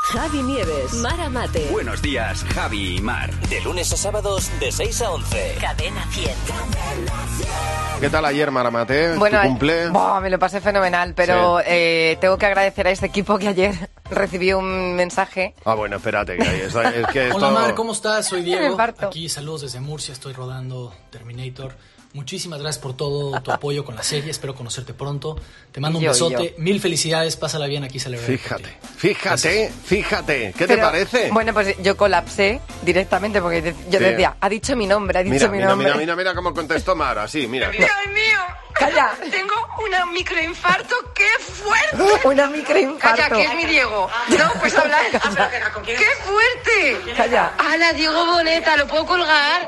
Javi Nieves, Mar Mate. Buenos días, Javi y Mar. De lunes a sábados, de 6 a 11. Cadena 100. ¿Qué tal ayer, Mar Mate? Bueno, ¿Tu cumple? Me lo pasé fenomenal, pero sí. Tengo que agradecer a este equipo que ayer recibí un mensaje. Bueno, espérate, que es que esto... Hola Mar, ¿cómo estás? Soy Diego. Me parto. Aquí saludos desde Murcia, estoy rodando Terminator. Muchísimas gracias por todo tu apoyo con la serie, espero conocerte pronto. Te mando un besote, mil felicidades, pásala bien aquí celebrando. Fíjate, ¿qué te parece? Bueno, pues yo colapsé directamente porque yo decía, ha dicho mi nombre, Mira cómo contestó Mar, así, mira. ¡Dios mío! ¡Calla! Tengo un microinfarto, ¡qué fuerte! Una microinfarto. Calla, que es mi Diego. No, pues habla. ¡Qué fuerte! Calla. ¡Hala, Diego Boneta! ¿Lo puedo colgar?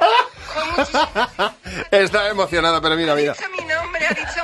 Está emocionada, pero mira. Ha dicho mi nombre, ha dicho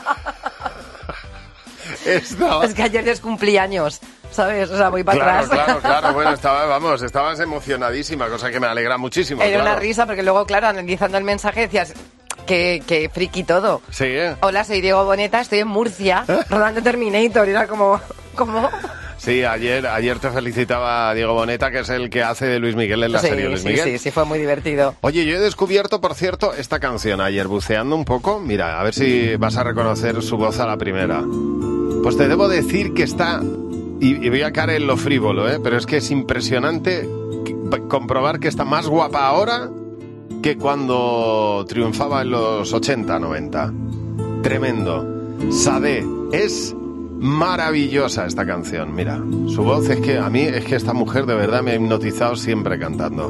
mal. Es que ayer es cumpleaños, ¿sabes? O sea, voy para atrás. Claro. Bueno, estabas emocionadísima, cosa que me alegra muchísimo. Era una risa, porque luego, claro, analizando el mensaje decías... Que friki todo. Sí, Hola, soy Diego Boneta, estoy en Murcia, rodando Terminator. Era como... Sí, ayer te felicitaba Diego Boneta, que es el que hace de Luis Miguel en la serie Luis Miguel. Sí, fue muy divertido. Oye, yo he descubierto, por cierto, esta canción ayer, buceando un poco. Mira, a ver si vas a reconocer su voz a la primera. Pues te debo decir que está... Y voy a caer en lo frívolo, pero es que es impresionante comprobar que está más guapa ahora que cuando triunfaba en los 80, 90. Tremendo. Sade, es maravillosa esta canción, mira. Su voz es que a mí, es que esta mujer de verdad me ha hipnotizado siempre cantando.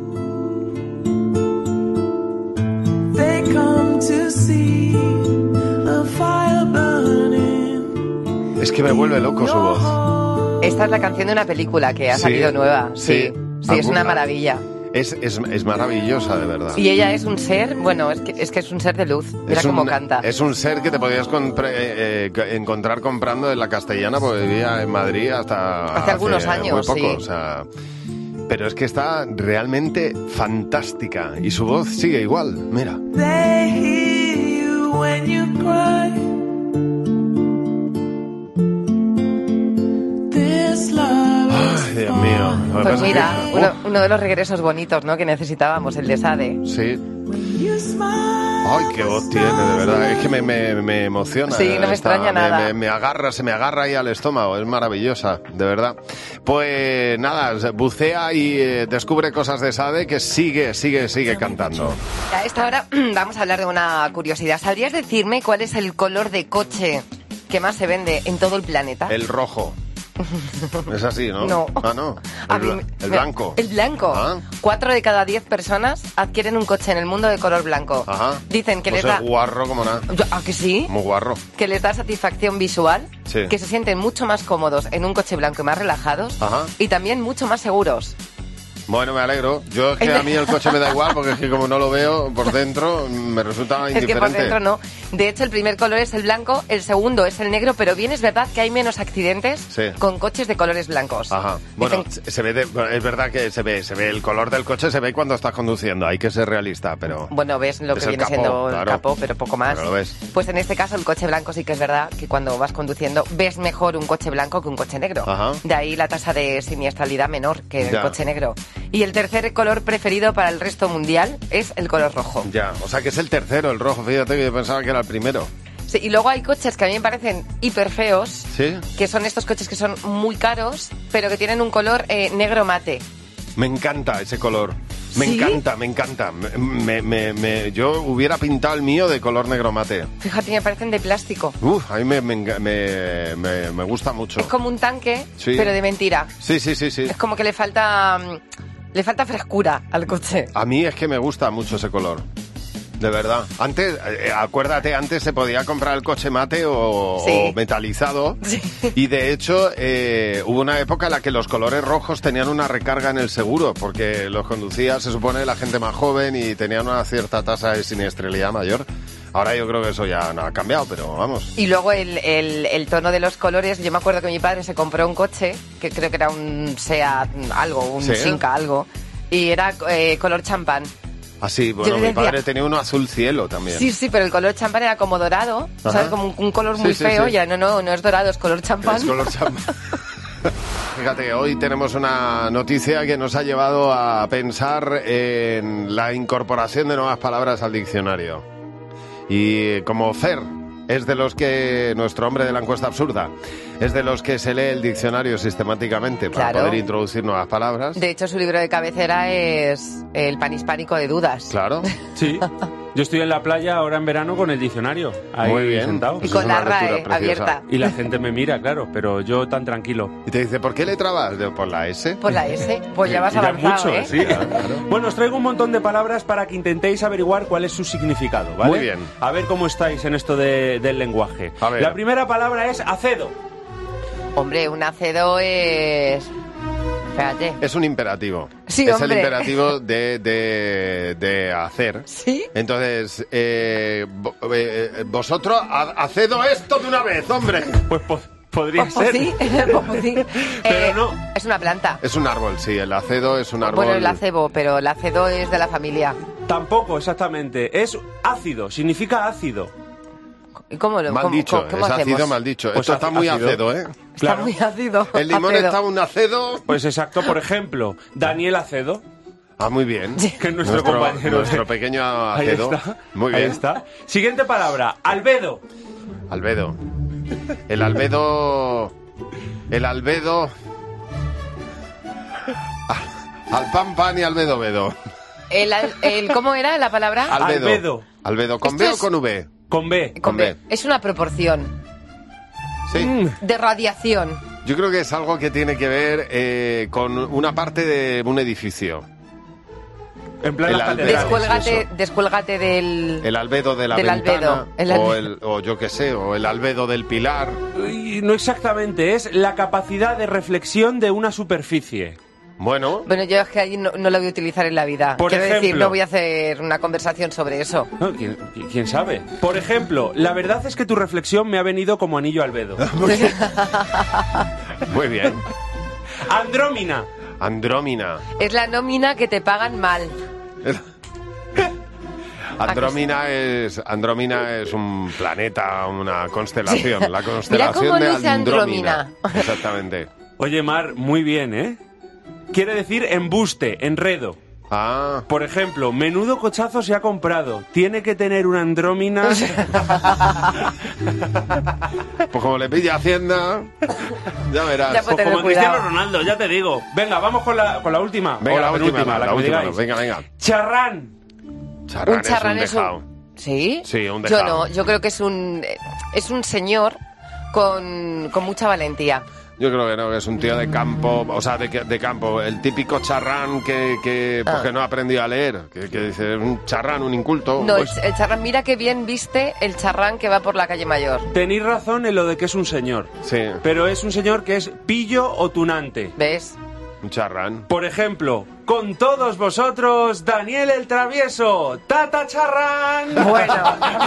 They come to see a fire burning. Es que me vuelve loco su voz. Esta es la canción de una película que ha salido nueva. Sí, es una maravilla. Es maravillosa, de verdad. Y ella es un ser, bueno, es que es un ser de luz. Mira cómo canta. Es un ser que te podías encontrar comprando en la Castellana, porque vivía en Madrid hasta hace algunos años, muy poco, sí. O sea, pero es que está realmente fantástica y su voz sigue igual, mira. They hear you when you cry. This love. Ay, Dios mío. Pues mira, uno de los regresos bonitos, ¿no?, que necesitábamos, el de Sade. Sí. Ay, qué voz tiene, de verdad. Es que me emociona. Sí, no me extraña nada. Se me agarra ahí al estómago. Es maravillosa, de verdad. Pues nada, bucea y descubre cosas de Sade, que sigue cantando. A esta hora vamos a hablar de una curiosidad. ¿Sabrías decirme cuál es el color de coche que más se vende en todo el planeta? El rojo. Es así, ¿no? No. No. El blanco. El blanco. Ah. 4 de cada 10 personas adquieren un coche en el mundo de color blanco. Ajá. Dicen que pues les da... es guarro como nada. ¿Ah, que sí? Muy guarro. Que les da satisfacción visual, Sí. que se sienten mucho más cómodos en un coche blanco y más relajados. Ajá. Y también mucho más seguros. Bueno, me alegro. Yo es que a mí el coche me da igual, porque es que como no lo veo por dentro, me resulta indiferente. Es que por dentro no. De hecho, el primer color es el blanco, el segundo es el negro, pero bien es verdad que hay menos accidentes con coches de colores blancos. Ajá. Bueno, Dicen... es verdad que se ve el color del coche, se ve cuando estás conduciendo. Hay que ser realista, pero... Bueno, ves lo que viene siendo el capó, pero poco más. Pero lo ves. Pues en este caso el coche blanco sí que es verdad que cuando vas conduciendo ves mejor un coche blanco que un coche negro. Ajá. De ahí la tasa de siniestralidad menor que el coche negro. Y el tercer color preferido para el resto mundial es el color rojo. Ya, o sea que es el tercero, el rojo. Fíjate que yo pensaba que era el primero. Sí, y luego hay coches que a mí me parecen hiper feos, ¿sí? Que son estos coches que son muy caros, pero que tienen un color negro mate. Me encanta ese color. Me ¿Sí? encanta. Yo hubiera pintado el mío de color negro mate. Fíjate, me parecen de plástico. A mí me gusta mucho. Es como un tanque, sí, pero de mentira. Sí. Es como que le falta frescura al coche. A mí es que me gusta mucho ese color. De verdad. Antes, acuérdate, antes se podía comprar el coche mate o metalizado. Sí. Y de hecho, hubo una época en la que los colores rojos tenían una recarga en el seguro, porque los conducía, se supone, la gente más joven y tenían una cierta tasa de siniestralidad mayor. Ahora yo creo que eso ya no ha cambiado, pero vamos. Y luego el tono de los colores. Yo me acuerdo que mi padre se compró un coche, que creo que era un Seat algo, un Sinca algo, y era color champán. Ah, sí, bueno, mi padre tenía uno azul cielo también. Sí, pero el color champán era como dorado, ¿sabes? Como un color muy feo. Sí. Ya no es dorado, es color champán. Es color champán. Fíjate, hoy tenemos una noticia que nos ha llevado a pensar en la incorporación de nuevas palabras al diccionario. Y como Fer es de los que, nuestro hombre de la encuesta absurda, es de los que se lee el diccionario sistemáticamente para poder introducir nuevas palabras. De hecho, su libro de cabecera es El panhispánico de dudas. Claro. Sí. Yo estoy en la playa ahora en verano con el diccionario, ahí muy bien, sentado. Y con la RAE abierta. Y la gente me mira, claro, pero yo tan tranquilo. Y te dice, ¿por qué le trabas? ¿Por la S? Por la S. Pues ya vas avanzado, mucho, ¿eh? Sí, claro. Bueno, os traigo un montón de palabras para que intentéis averiguar cuál es su significado, ¿vale? Muy bien. A ver cómo estáis en esto del lenguaje. A ver. La primera palabra es acedo. Hombre, un acedo es... Espérate. Es un imperativo. Sí, es hombre. el imperativo de hacer. ¿Sí? Entonces, vosotros, hacedo esto de una vez, hombre. Pues podría Pues ser. sí, pues sí. Pero no. Es una planta. Es un árbol, sí, el acedo es un árbol. Bueno, el acebo, pero el acedo es de la familia. Tampoco, exactamente. Es ácido, significa ácido. ¿Y cómo lo Mal dicho, cómo es ácido hacemos? mal dicho. Pues Esto está muy ácido. acedo, ¿eh? Está Claro. muy ácido. El limón Acedo. está un acedo. Pues exacto, por ejemplo, Daniel Acedo. Ah, muy bien. Que es nuestro compañero. Nuestro pequeño Ahí acedo. está. Muy bien. Ahí está. Siguiente palabra, albedo. Albedo. El albedo... El albedo... Al pan pan y albedo bedo. ¿Cómo era la palabra? Albedo. Albedo, ¿con Esto B o es- con V? Con B. con B. Es una proporción Sí. de radiación. Yo creo que es algo que tiene que ver con una parte de un edificio. En plan El las albedo. catedrales. Descuélgate del... El albedo de la Del ventana. albedo. O yo qué sé, o el albedo del pilar. Y no exactamente, es la capacidad de reflexión de una superficie. Bueno, Bueno, yo es que ahí no lo voy a utilizar en la vida. Por Quiero decir, ejemplo. no voy a hacer una conversación sobre eso. No, ¿quién sabe? Por ejemplo, la verdad es que tu reflexión me ha venido como anillo al dedo. muy bien. Andrómina. Andrómina. Es la nómina que te pagan mal. Andrómina es un planeta, una constelación. Sí. La Mira constelación cómo de luce Andrómina. Andrómina. Exactamente. Oye, Mar, muy bien, ¿eh? Quiere decir embuste, enredo. Ah, Por ejemplo, menudo cochazo se ha comprado. Tiene que tener una andrómina. pues como le pilla Hacienda, ya verás. Ya Pues tener como cuidado. Cristiano Ronaldo, ya te digo. Venga, vamos con la última. Venga, o la última, penúltima, la que me última. digáis. Venga. Charrán. Charrán, Un charrán es un dejado. ¿Sí? Sí, un Yo dejado. no, yo creo que es un señor con mucha valentía. Yo creo que no, que es un tío de campo, o sea, de campo, el típico charrán que no ha aprendido a leer, que dice, un charrán, un inculto. No, Pues, el charrán, mira qué bien viste el charrán que va por la calle Mayor. Tenéis razón en lo de que es un señor. sí, Pero es un señor que es pillo o tunante. ¿Ves? un charrán. Por ejemplo, con todos vosotros, Daniel el Travieso, Tata Charrán. Bueno.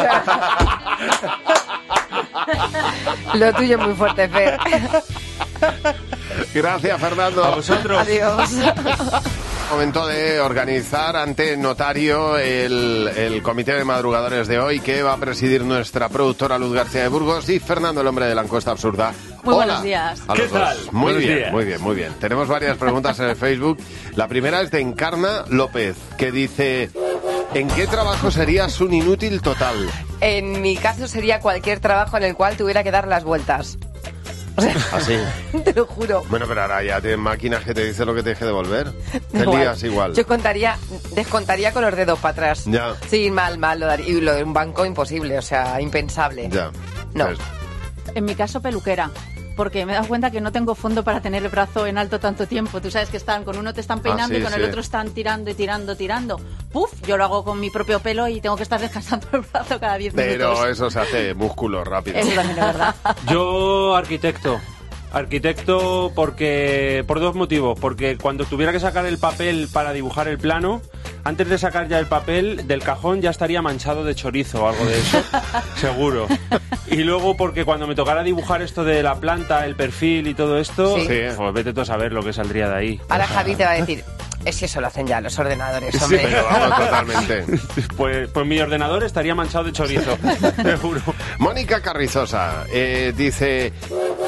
Lo tuyo es muy fuerte, Fer. Gracias, Fernando. A vosotros. Adiós. Momento de organizar ante notario el comité de madrugadores de hoy que va a presidir nuestra productora Luz García de Burgos y Fernando, el hombre de la encuesta absurda. Muy Hola buenos días. a los ¿Qué dos. tal? Muy Buenos bien, días. muy bien, muy bien. Tenemos varias preguntas en el Facebook. La primera es de Encarna López, que dice: ¿en qué trabajo serías un inútil total? En mi caso sería cualquier trabajo en el cual tuviera que dar las vueltas. O sea, Así. te lo juro. Bueno, pero ahora ya tienes máquinas que te dicen lo que te deje devolver. Te Igual. lías igual. Yo descontaría con los dedos para atrás. Ya. Sí, mal, lo daría. Y lo de un banco imposible, o sea, impensable. Ya. No. Pues, En mi caso, peluquera. Porque me he dado cuenta que no tengo fondo para tener el brazo en alto tanto tiempo. Tú sabes que con uno te están peinando sí, y con sí. el otro están tirando y tirando. Puf, yo lo hago con mi propio pelo y tengo que estar descansando el brazo cada 10 minutos. pero eso se hace músculo rápido. Eso también es verdad. Yo, arquitecto. Arquitecto por dos motivos. Porque cuando tuviera que sacar el papel para dibujar el plano, antes de sacar ya el papel del cajón ya estaría manchado de chorizo o algo de eso. Seguro. Y luego porque cuando me tocara dibujar esto de la planta, el perfil y todo esto, Sí. pues vete tú a saber lo que saldría de ahí. Ahora Javi te va a decir, es que eso lo hacen ya los ordenadores, Sí, hombre. pero vamos, totalmente. Pues mi ordenador estaría manchado de chorizo, seguro. Mónica Carrizosa dice: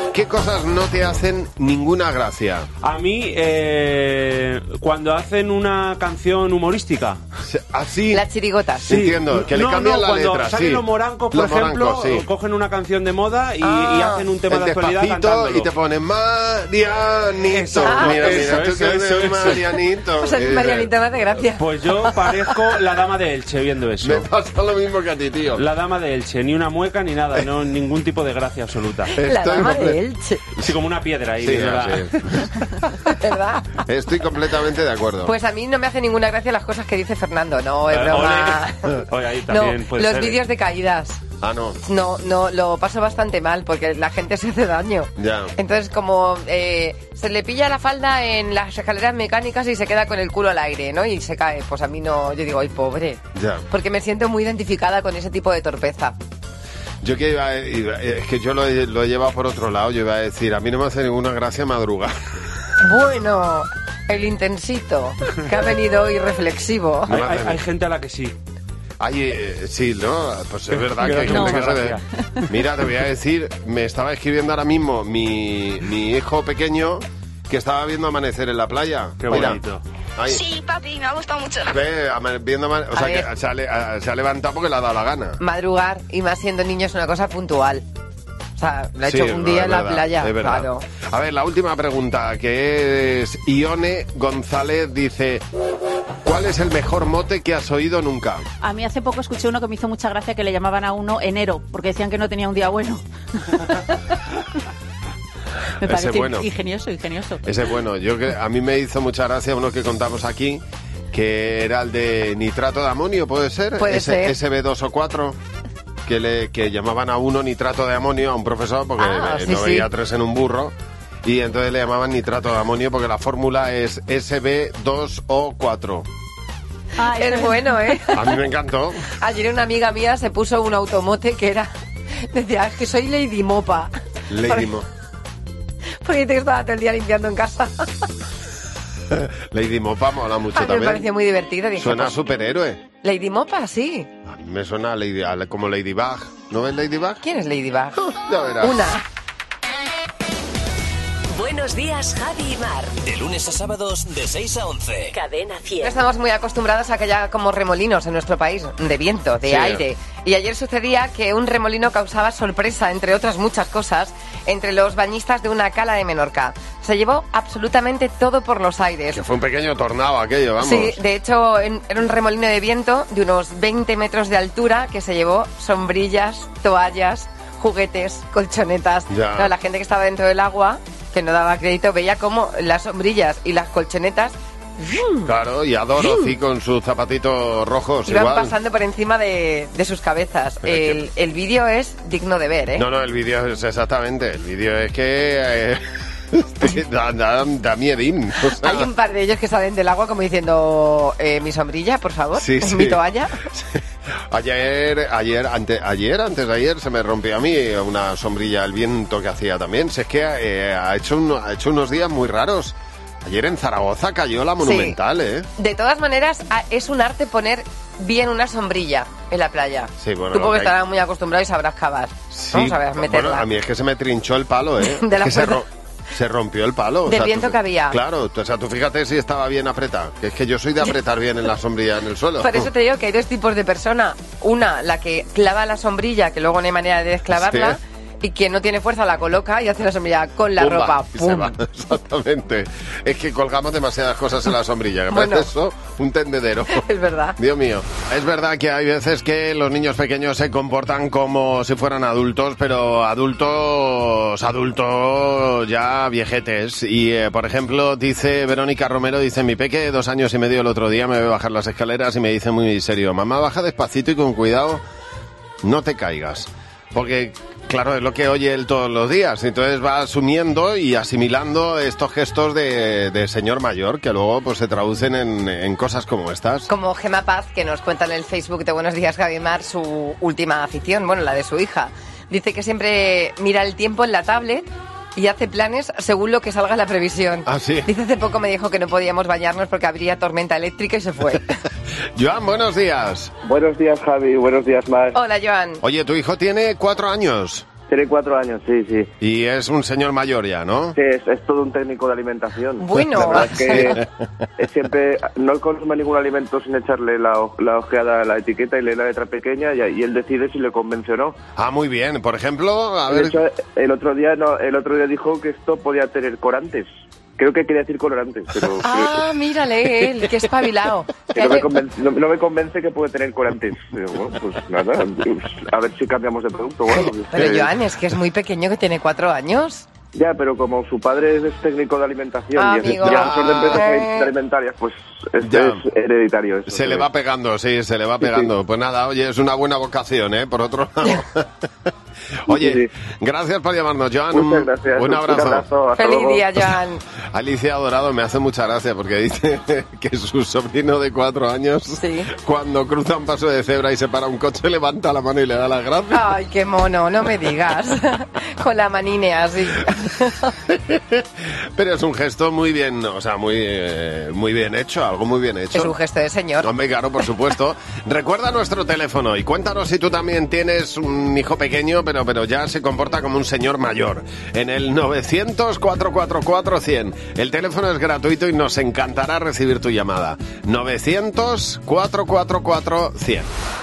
¿Qué cosas no te hacen ninguna gracia? A mí, cuando hacen una canción humorística. ¿Así? Las chirigotas. Sí, entiendo, que le cambian la cuando letra, salen sí. los morancos, por ejemplo, cogen una canción de moda y hacen un tema de actualidad cantándolo. Y te ponen Marianito. Mira, tú que eres Marianito. O sea, Marianito me hace gracia. Pues yo parezco la dama de Elche viendo eso. Me pasa lo mismo que a ti, tío. La dama de Elche, ni una mueca ni nada, no ningún tipo de gracia absoluta. La dama de Elche. Sí, como una piedra ahí. Sí, ¿Verdad? Estoy completamente de acuerdo. Pues a mí no me hace ninguna gracia las cosas que dice Fernando, no, es broma. Oye, ahí también puede los ser. vídeos de caídas. Ah, no. No, lo paso bastante mal porque la gente se hace daño. Ya. Entonces, como se le pilla la falda en las escaleras mecánicas y se queda con el culo al aire, ¿no? Y se cae. Pues a mí no, yo digo, ay, pobre. Ya. Porque me siento muy identificada con ese tipo de torpeza. Yo que es que yo lo he llevado por otro lado. Yo iba a decir, a mí no me hace ninguna gracia madrugar. Bueno, el intensito que ha venido hoy reflexivo. Hay gente a la que sí. Ay, sí, ¿no? Pues es verdad que hay gente que se... Mira, te voy a decir, me estaba escribiendo ahora mismo mi hijo pequeño que estaba viendo amanecer en la playa. Qué bonito. Ahí. Sí, papi, me ha gustado mucho. Viendo o sea, que se ha levantado porque le ha dado la gana. Madrugar, y más siendo niño, es una cosa puntual. O sea, lo ha hecho un día en la playa. Es verdad. Claro. A ver, la última pregunta, que es Ione González, dice... ¿Cuál es el mejor mote que has oído nunca? A mí hace poco escuché uno que me hizo mucha gracia, que le llamaban a uno enero, porque decían que no tenía un día bueno. Me parece bueno. ingenioso. Ese es bueno. A mí me hizo mucha gracia uno que contamos aquí, que era el de nitrato de amonio, ¿puede ser? Puede ser. SB2 o 4, que llamaban a uno nitrato de amonio, a un profesor, porque no veía 3 en un burro. Y entonces le llamaban nitrato de amonio porque la fórmula es SB2O4. Es bueno, ¿eh? A mí me encantó. Ayer una amiga mía se puso un automote que era... Decía, es que soy Lady Mopa. Lady Mopa. Porque te estaba todo el día limpiando en casa. Lady Mopa mola mucho también. Me pareció muy divertido. Dije, suena a superhéroe. Lady Mopa, sí. A mí me suena como Ladybug. ¿No ves Ladybug? ¿Quién es Ladybug? Ya verás. Una. Buenos días, Javi y Mar. De lunes a sábados, de 6 a 11. Cadena 100. Estamos muy acostumbrados a que haya como remolinos en nuestro país, de viento, de aire. Y ayer sucedía que un remolino causaba sorpresa, entre otras muchas cosas, entre los bañistas de una cala de Menorca. Se llevó absolutamente todo por los aires. Que fue un pequeño tornado aquello, vamos. Sí, de hecho, era un remolino de viento de unos 20 metros de altura que se llevó sombrillas, toallas, juguetes, colchonetas. Claro, la gente que estaba dentro del agua, que no daba crédito, veía como las sombrillas y las colchonetas... Claro, y a Dorothy con sus zapatitos rojos iban igual. pasando por encima de sus cabezas. El vídeo es digno de ver, ¿eh? No, el vídeo es exactamente. El vídeo es que... da miedín. O sea. Hay un par de ellos que salen del agua como diciendo mi sombrilla, por favor, mi toalla. Sí. Antes de ayer se me rompió a mí una sombrilla, el viento que hacía también. Si es que ha hecho unos días muy raros. Ayer en Zaragoza cayó la Monumental, ¿eh? De todas maneras, es un arte poner bien una sombrilla en la playa. Sí, bueno, tú porque estarás muy acostumbrado y sabrás cavar. Sí, vamos a ver, meterla. Bueno, a mí es que se me trinchó el palo, ¿eh? Se rompió el palo. Del viento que había. Claro, o sea, tú fíjate si estaba bien apretado. Que es que yo soy de apretar bien en la sombrilla en el suelo. Por eso te digo que hay dos tipos de persona. Una, la que clava la sombrilla, que luego no hay manera de desclavarla. Sí. Y quien no tiene fuerza la coloca y hace la sombrilla con la ropa. ¡Pum! Se va. Exactamente. Es que colgamos demasiadas cosas en la sombrilla. Que parece eso un tendedero. Es verdad. Dios mío. Es verdad que hay veces que los niños pequeños se comportan como si fueran adultos, pero adultos ya viejetes. Y, por ejemplo, dice Verónica Romero, dice, mi peque, 2 años y medio el otro día, me ve bajar las escaleras y me dice muy serio, mamá, baja despacito y con cuidado, no te caigas. Porque... Claro, es lo que oye él todos los días. Entonces va asumiendo y asimilando estos gestos de señor mayor que luego pues se traducen en cosas como estas. Como Gemma Paz, que nos cuenta en el Facebook de Buenos Días, Javi Mar, su última afición, bueno, la de su hija. Dice que siempre mira el tiempo en la tablet y hace planes según lo que salga la previsión. ¿Ah, sí? Dice hace poco me dijo que no podíamos bañarnos porque habría tormenta eléctrica y se fue. Joan, buenos días. Buenos días, Javi. Buenos días, Mar. Hola, Joan. Oye, tu hijo tiene 4 años. Tiene 4 años, sí. Y es un señor mayor ya, ¿no? Sí, es todo un técnico de alimentación. Bueno. La verdad es que siempre no consume ningún alimento sin echarle la ojeada a la etiqueta y leer la letra pequeña y él decide si le convence o no. Ah, muy bien. Por ejemplo, a ver... De hecho, el otro día dijo que esto podía tener corantes. Creo que quería decir colorantes, pero... mírale él, qué espabilado. No me convence que puede tener corantes. Pero bueno, pues nada, a ver si cambiamos de producto. Bueno, pero Joan, es que es muy pequeño, que tiene 4 años. Ya, pero como su padre es técnico de alimentación y es profesor de empresas alimentarias, pues es hereditario. Eso, se le va pegando, se le va pegando. Sí. Pues nada, oye, es una buena vocación, ¿eh? Por otro lado. Oye, gracias por llamarnos, Joan. Muchas gracias. Un abrazo. Feliz día, Joan. Alicia Dorado me hace mucha gracia porque dice que su sobrino de 4 años, cuando cruza un paso de cebra y se para un coche, levanta la mano y le da las gracias. Ay, qué mono, no me digas. Con la manínea así. Pero es un gesto muy bien, o sea, muy bien hecho, algo muy bien hecho. Es un gesto de señor. Hombre, claro, por supuesto. Recuerda nuestro teléfono y cuéntanos si tú también tienes un hijo pequeño, pero ya se comporta como un señor mayor. En el 900-444-100. El teléfono es gratuito y nos encantará recibir tu llamada. 900-444-100.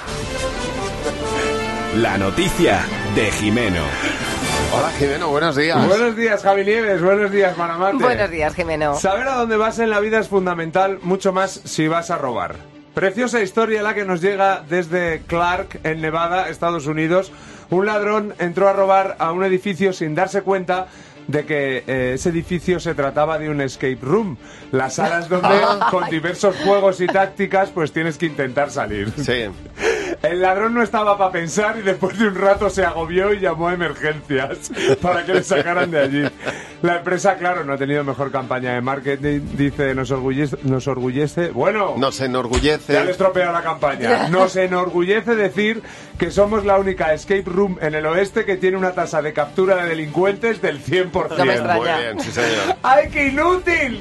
La noticia de Jimeno. Hola, Jimeno, buenos días. Buenos días, Javi Nieves, buenos días, Maramate. Buenos días, Jimeno. Saber a dónde vas en la vida es fundamental, mucho más si vas a robar. Preciosa historia la que nos llega desde Clark, en Nevada, Estados Unidos. Un ladrón entró a robar a un edificio sin darse cuenta de que ese edificio se trataba de un escape room, las salas donde con diversos juegos y tácticas pues tienes que intentar salir. Sí. El ladrón no estaba para pensar y después de un rato se agobió y llamó a emergencias para que le sacaran de allí. La empresa, claro, no ha tenido mejor campaña de marketing, dice, nos enorgullece, bueno... Nos enorgullece. Ya le he estropeado la campaña. Nos enorgullece decir que somos la única escape room en el oeste que tiene una tasa de captura de delincuentes del 100%. No me extraña. Muy bien, sí señor. ¡Ay, qué inútil!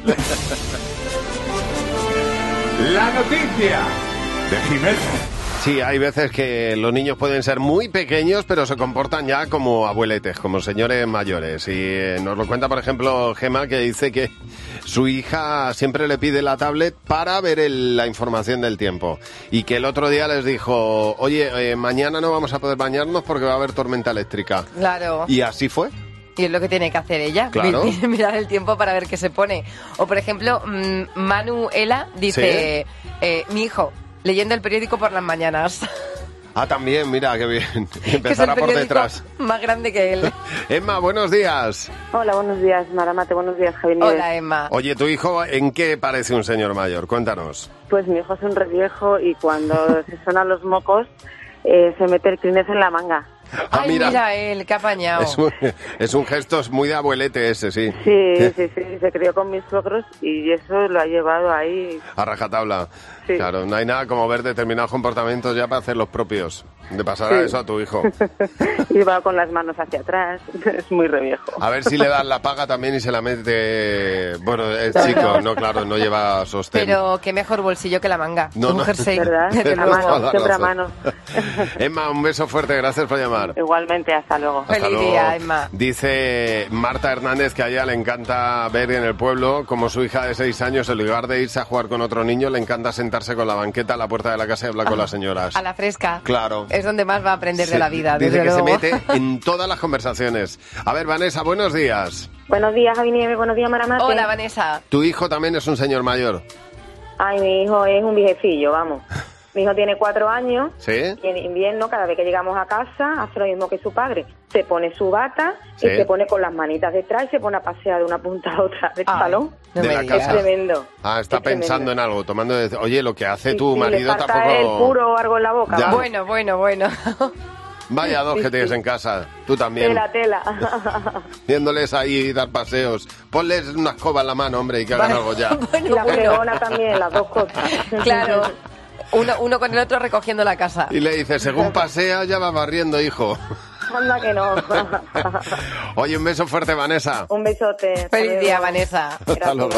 La noticia de Jimeno. Sí, hay veces que los niños pueden ser muy pequeños, pero se comportan ya como abueletes, como señores mayores. Y nos lo cuenta, por ejemplo, Gemma, que dice que su hija siempre le pide la tablet para ver la información del tiempo. Y que el otro día les dijo, oye, mañana no vamos a poder bañarnos porque va a haber tormenta eléctrica. Claro. Y así fue. Y es lo que tiene que hacer ella, claro. Mirar el tiempo para ver qué se pone. O, por ejemplo, Manuela dice, mi hijo, leyendo el periódico por las mañanas. Ah, también, mira, qué bien. Empezará por detrás. Más grande que él. Emma, buenos días. Hola, buenos días, Maramate, buenos días, Javi Nieves. Hola, Emma. Oye, ¿tu hijo en qué parece un señor mayor? Cuéntanos. Pues mi hijo es un reviejo y cuando se suenan los mocos se mete el Kleenex en la manga. Ah, ay, mira él, qué apañado. Es un gesto muy de abuelete ese, sí. Sí, se crió con mis suegros y eso lo ha llevado ahí. A rajatabla. Sí. Claro, no hay nada como ver determinados comportamientos ya para hacer los propios. De pasar a eso a tu hijo. Y va con las manos hacia atrás, es muy reviejo. A ver si le das la paga también y se la mete... Bueno, es chico, no, claro, no lleva sostén. Pero qué mejor bolsillo que la manga. Un jersey. ¿Verdad? Siempre a mano. Emma, un beso fuerte, gracias por llamar. Igualmente, hasta luego. Feliz día, Emma. Dice Marta Hernández que a ella le encanta ver en el pueblo como su hija de 6 años, en lugar de irse a jugar con otro niño, le encanta sentarse con la banqueta a la puerta de la casa y hablar con las señoras. A la fresca. Claro. Es donde más va a aprender de la vida, dice desde que luego. se mete en todas las conversaciones. A ver, Vanessa, buenos días. Buenos días, Javi Nieves, buenos días, Maramate. Hola, Vanessa. ¿Tu hijo también es un señor mayor? Ay, mi hijo es un viejecillo, vamos. Mi hijo tiene 4 años. ¿Sí? Y en invierno, cada vez que llegamos a casa, hace lo mismo que su padre. Se pone su bata y se pone con las manitas detrás y se pone a pasear de una punta a otra del salón. No de la casa. Es tremendo. Ah, está pensando en algo, tomando... Oye, lo que hace tu marido le tampoco... el puro o algo en la boca. Ya. Bueno. Vaya dos que tienes en casa, tú también. Tela. Viéndoles ahí dar paseos. Ponles una escoba en la mano, hombre, y que hagan algo ya. Y la fregona también, las dos cosas. Claro. Uno con el otro recogiendo la casa. Y le dice, según pasea, ya va barriendo, hijo. Anda que no. Oye, un beso fuerte, Vanessa. Un besote. Feliz día, Vanessa. Hasta luego.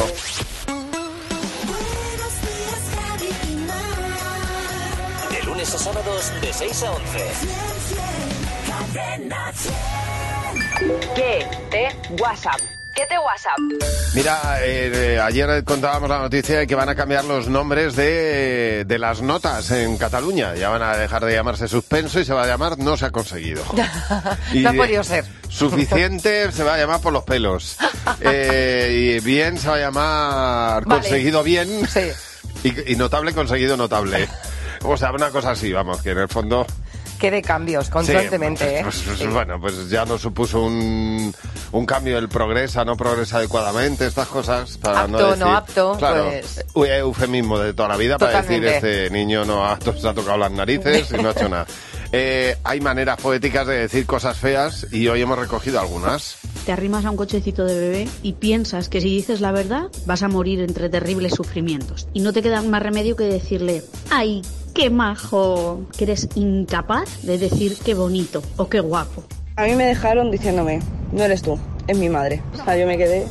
De lunes a sábados, de 6 a 11. ¿Qué te WhatsApp? ¿Qué te WhatsApp? Mira, ayer contábamos la noticia de que van a cambiar los nombres de las notas en Cataluña. Ya van a dejar de llamarse suspenso y se va a llamar no se ha conseguido. No ha podido ser. Suficiente se va a llamar por los pelos. Y bien se va a llamar conseguido bien. Sí. Y notable conseguido notable. O sea, una cosa así, vamos, que en el fondo... Que de cambios constantemente, sí, Bueno, pues ya nos supuso un cambio el progresa, no progresa adecuadamente, estas cosas. Para apto, no decir, no apto, claro, pues... eufemismo de toda la vida. Totalmente. Para decir, este niño se ha tocado las narices y no ha hecho nada. Hay maneras poéticas de decir cosas feas y hoy hemos recogido algunas. Te arrimas a un cochecito de bebé y piensas que si dices la verdad vas a morir entre terribles sufrimientos. Y no te queda más remedio que decirle, ¡ay, qué majo! Que eres incapaz de decir qué bonito o qué guapo. A mí me dejaron diciéndome, no eres tú, es mi madre. O sea, yo me quedé...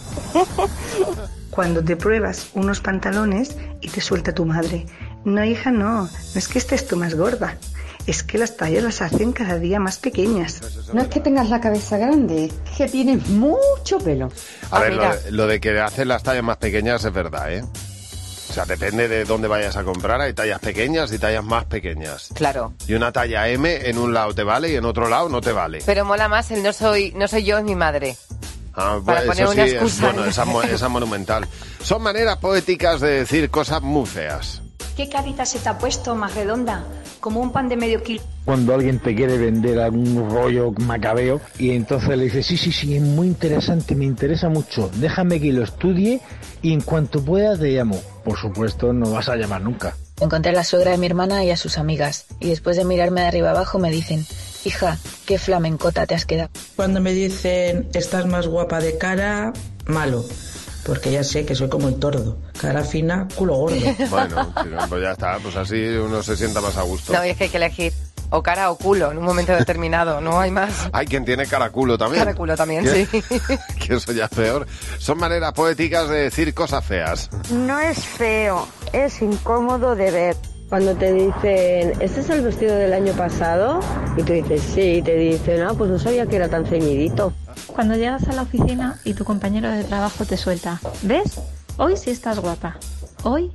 Cuando te pruebas unos pantalones y te suelta tu madre, no hija, no es que estés tú más gorda. Es que las tallas las hacen cada día más pequeñas. No es que tengas la cabeza grande, es que tienes mucho pelo. A ver, lo de que hacen las tallas más pequeñas es verdad, ¿eh? O sea, depende de dónde vayas a comprar. Hay tallas pequeñas y tallas más pequeñas. Claro. Y una talla M en un lado te vale y en otro lado no te vale. Pero mola más el no soy yo, es mi madre. Para poner una excusa. Esa monumental. Son maneras poéticas de decir cosas muy feas. ¿Qué carita se te ha puesto más redonda? Como un pan de medio kilo. Cuando alguien te quiere vender algún rollo macabeo y entonces le dices, sí, es muy interesante, me interesa mucho, déjame que lo estudie y en cuanto pueda te llamo. Por supuesto, no vas a llamar nunca. Encontré a la suegra de mi hermana y a sus amigas y después de mirarme de arriba abajo me dicen, hija, qué flamencota te has quedado. Cuando me dicen, estás más guapa de cara, malo. Porque ya sé que soy como el tordo. Cara fina, culo gordo. Bueno, pues ya está. Pues así uno se sienta más a gusto. No, y es que hay que elegir o cara o culo en un momento determinado. No hay más. Hay quien tiene cara culo también. Cara culo también, sí. Que eso ya es peor. Son maneras poéticas de decir cosas feas. No es feo, es incómodo de ver. Cuando te dicen, ¿este es el vestido del año pasado? Y tú dices, sí, y te dicen, no, pues no sabía que era tan ceñidito. Cuando llegas a la oficina y tu compañero de trabajo te suelta, ¿ves? Hoy sí estás guapa. Hoy.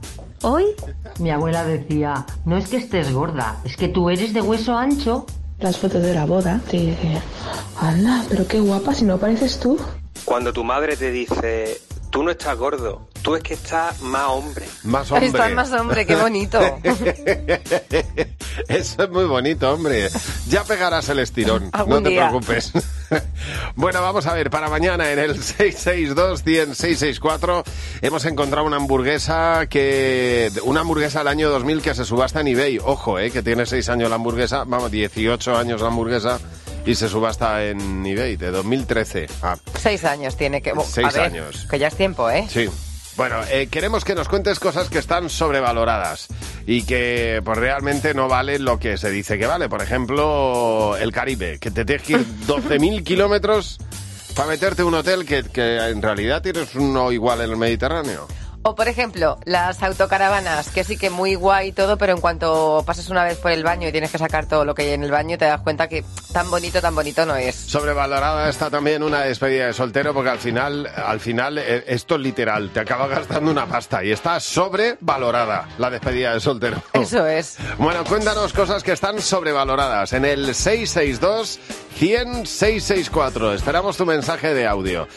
Mi abuela decía, no es que estés gorda, es que tú eres de hueso ancho. Las fotos de la boda te dicen, anda, pero qué guapa, si no pareces tú. Cuando tu madre te dice, tú no estás gordo, tú es que estás más hombre. Más hombre. Estás más hombre, qué bonito. Eso es muy bonito, hombre. Ya pegarás el estirón, no te preocupes. Bueno, vamos a ver, para mañana en el 662-100-664 hemos encontrado una hamburguesa del año 2000 que se subasta en eBay. Ojo, que tiene 6 años la hamburguesa, 18 años la hamburguesa y se subasta en eBay de 2013. 6 años tiene que... 6 años. Que ya es tiempo, ¿eh? Sí. Bueno, queremos que nos cuentes cosas que están sobrevaloradas y que pues realmente no valen lo que se dice que vale. Por ejemplo, el Caribe, que te tienes que ir 12.000 kilómetros para meterte en un hotel que en realidad tienes uno igual en el Mediterráneo. O, por ejemplo, las autocaravanas, que sí que muy guay y todo, pero en cuanto pasas una vez por el baño y tienes que sacar todo lo que hay en el baño, te das cuenta que tan bonito no es. Sobrevalorada está también una despedida de soltero, porque al final esto es literal, te acaba gastando una pasta y está sobrevalorada la despedida de soltero. Eso es. Bueno, cuéntanos cosas que están sobrevaloradas en el 662-100-664. Esperamos tu mensaje de audio.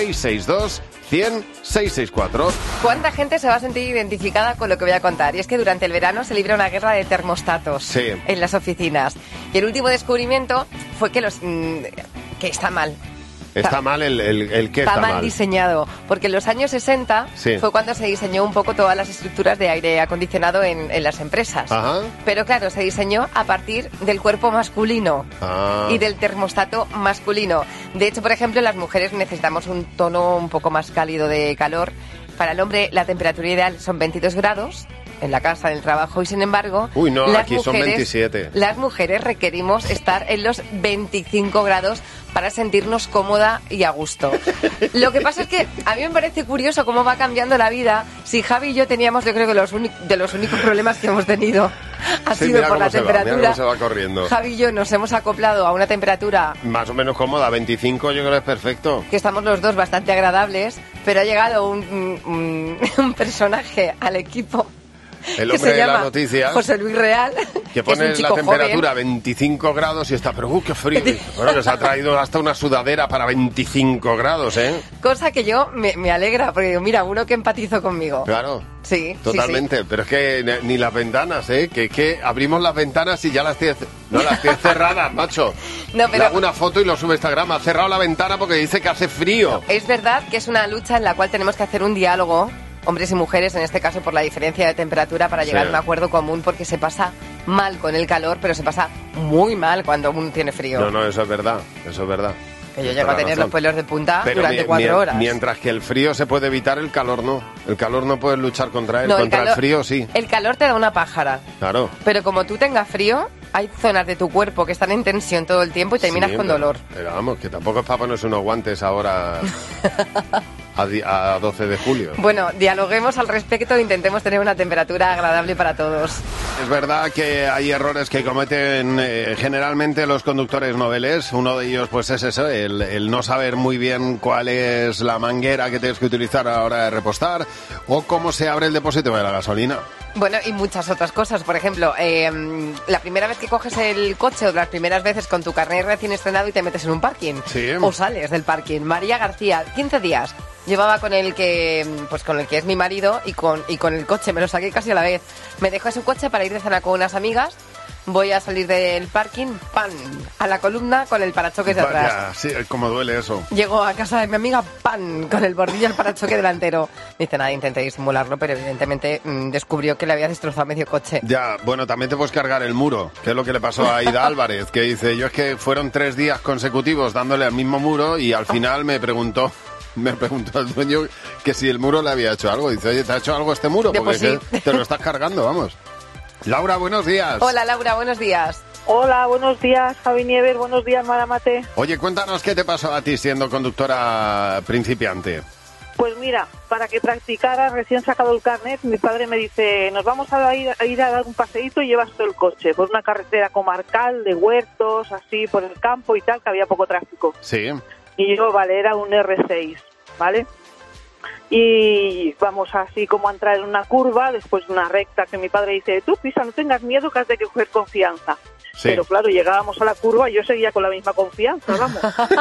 662-100-664. ¿Cuánta gente se va a sentir identificada con lo que voy a contar? Y es que durante el verano se libra una guerra de termostatos en las oficinas. Y el último descubrimiento fue que que está mal. Está mal el que está mal diseñado, porque en los años 60 fue cuando se diseñó un poco todas las estructuras de aire acondicionado en las empresas. Ajá. Pero claro, se diseñó a partir del cuerpo masculino y del termostato masculino. De hecho, por ejemplo, las mujeres necesitamos un tono un poco más cálido de calor. Para el hombre la temperatura ideal son 22 grados en la casa, en el trabajo, y sin embargo aquí son 27. Las mujeres requerimos estar en los 25 grados para sentirnos cómoda y a gusto. Lo que pasa es que a mí me parece curioso cómo va cambiando la vida. Si Javi y yo teníamos, yo creo que de los únicos problemas que hemos tenido ha Sí, sido mira por cómo la se va, mira temperatura. cómo se va corriendo. Javi y yo nos hemos acoplado a una temperatura Más o menos cómoda, 25 yo creo que es perfecto. que estamos los dos bastante agradables, pero ha llegado un personaje al equipo El que hombre se de llama las noticias, José Luis Real, que es pone un la chico temperatura joven. 25 grados y está, pero qué frío. Bueno, que se ha traído hasta una sudadera para 25 grados, ¿eh? Cosa que yo me alegra, porque digo, mira, uno que empatizó conmigo. Claro. Sí, Totalmente, sí. pero es que ni las ventanas, ¿eh? Que abrimos las ventanas y ya las tienes cerradas, macho. No, pero Le hago una foto y lo sube a Instagram. Ha cerrado la ventana porque dice que hace frío. es verdad que es una lucha en la cual tenemos que hacer un diálogo, hombres y mujeres, en este caso por la diferencia de temperatura, para llegar Sí. a un acuerdo común, porque se pasa mal con el calor, pero se pasa muy mal cuando uno tiene frío. No, eso es verdad, eso es verdad. Que yo llego a tener los pelos de punta Pero durante 4 horas. Mientras que el frío se puede evitar, el calor no. El calor no puedes luchar contra él. No, contra el frío sí. El calor te da una pájara, Claro. pero como tú tengas frío, hay zonas de tu cuerpo que están en tensión todo el tiempo y terminas Sí, con pero- dolor. Pero vamos, que tampoco es para ponerse unos guantes ahora a 12 de julio. Bueno, dialoguemos al respecto e intentemos tener una temperatura agradable para todos. Es verdad que hay errores que cometen generalmente los conductores noveles. Uno de ellos pues es eso, el no saber muy bien cuál es la manguera que tienes que utilizar a la hora de repostar o cómo se abre el depósito de la gasolina. Bueno, y muchas otras cosas. Por ejemplo, la primera vez que coges el coche o las primeras veces con tu carnet recién estrenado y te metes en un parking. Sí. O sales del parking. María García, 15 días. Llevaba con el que es mi marido y con el coche. Me lo saqué casi a la vez. Me dejó su coche para ir de cena con unas amigas. Voy a salir del parking, ¡pam! A la columna con el parachoques de atrás. Vaya, sí, cómo duele eso. Llego a casa de mi amiga, ¡pam! Con el bordillo del parachoque delantero. Me dice, nada, intenté disimularlo, pero evidentemente descubrió que le había destrozado medio coche. Ya, bueno, también te puedes cargar el muro, que es lo que le pasó a Aida Álvarez, que dice, yo es que fueron 3 días consecutivos dándole al mismo muro y al final me preguntó el dueño que si el muro le había hecho algo. Dice, oye, ¿te ha hecho algo este muro? Porque Pues sí. es que te lo estás cargando, vamos. Laura, buenos días. Hola, Laura, buenos días. Hola, buenos días, Javi Nieves, buenos días, Maramate. Oye, cuéntanos qué te pasó a ti siendo conductora principiante. Pues mira, para que practicara, recién sacado el carnet, mi padre me dice, nos vamos a ir a dar un paseíto y llevas todo el coche por una carretera comarcal de huertos, así por el campo y tal, que había poco tráfico. Sí. Y yo, vale, era un R6, ¿vale? Y vamos así como a entrar en una curva, después de una recta, que mi padre dice, tú, Pisa, no tengas miedo, que has de coger confianza. Sí. Pero claro, llegábamos a la curva y yo seguía con la misma confianza, vamos.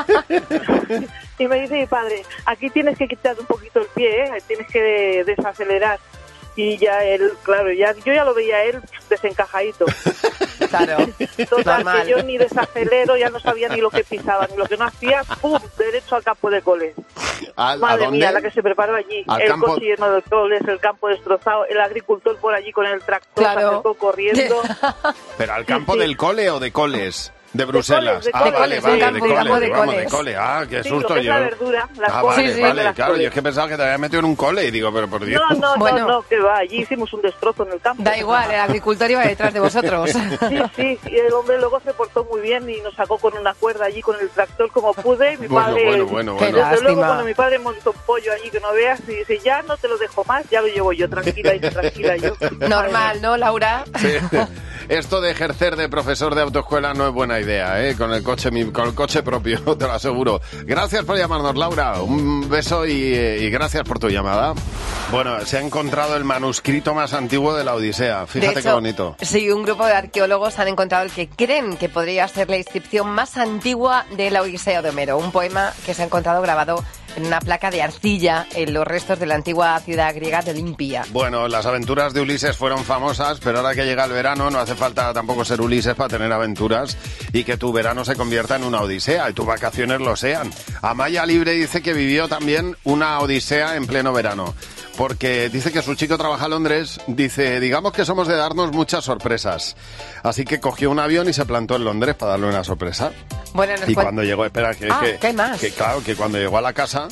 Y me dice mi padre, aquí tienes que quitar un poquito el pie, tienes que desacelerar. Y ya él, claro, yo ya lo veía él desencajadito. Claro, Total, normal. que yo ni desacelero, ya no sabía ni lo que pisaba, ni lo que no hacía, ¡pum!, derecho al campo de coles. ¿A Madre dónde? mía, la que se preparó allí. Al El campo- coche lleno de coles, el campo destrozado, el agricultor por allí con el tractor, Claro. se acercó corriendo. ¿Pero al campo Sí. del cole o de coles? De Bruselas. de Ah, coles, vale, de vale, campo, de campo coles, de vamos, coles. de cole. Ah, qué Sí, susto lo que es yo. la verdura, las Ah, cosas vale, de vale, las claro, coles. yo es que pensaba que te había metido en un cole y digo, pero por Dios. No, que va, allí hicimos un destrozo en el campo. Da igual, el agricultor iba detrás de vosotros. Sí, y el hombre luego se portó muy bien y nos sacó con una cuerda allí con el tractor como pude. Mi Bueno, padre, bueno. Qué desde luego lástima. cuando mi padre montó un pollo allí que no veas y dice, ya no te lo dejo más, ya lo llevo yo, tranquila yo. Normal, ¿no, Laura? Sí. Esto de ejercer de profesor de autoescuela no es buena idea, ¿eh? Con el coche propio, te lo aseguro. Gracias por llamarnos, Laura. Un beso y gracias por tu llamada. Bueno, se ha encontrado el manuscrito más antiguo de la Odisea. Fíjate De hecho, qué bonito. Sí, un grupo de arqueólogos han encontrado el que creen que podría ser la inscripción más antigua de la Odisea de Homero, un poema que se ha encontrado grabado en una placa de arcilla en los restos de la antigua ciudad griega de Olimpia. Bueno, las aventuras de Ulises fueron famosas, pero ahora que llega el verano no hace falta tampoco ser Ulises para tener aventuras y que tu verano se convierta en una odisea y tus vacaciones lo sean. Amaya Libre dice que vivió también una odisea en pleno verano, porque dice que su chico trabaja en Londres, dice, digamos que somos de darnos muchas sorpresas. Así que cogió un avión y se plantó en Londres para darle una sorpresa. Bueno, Y cuando llegó, espera, ¿qué hay más? que claro, que cuando llegó a la casa,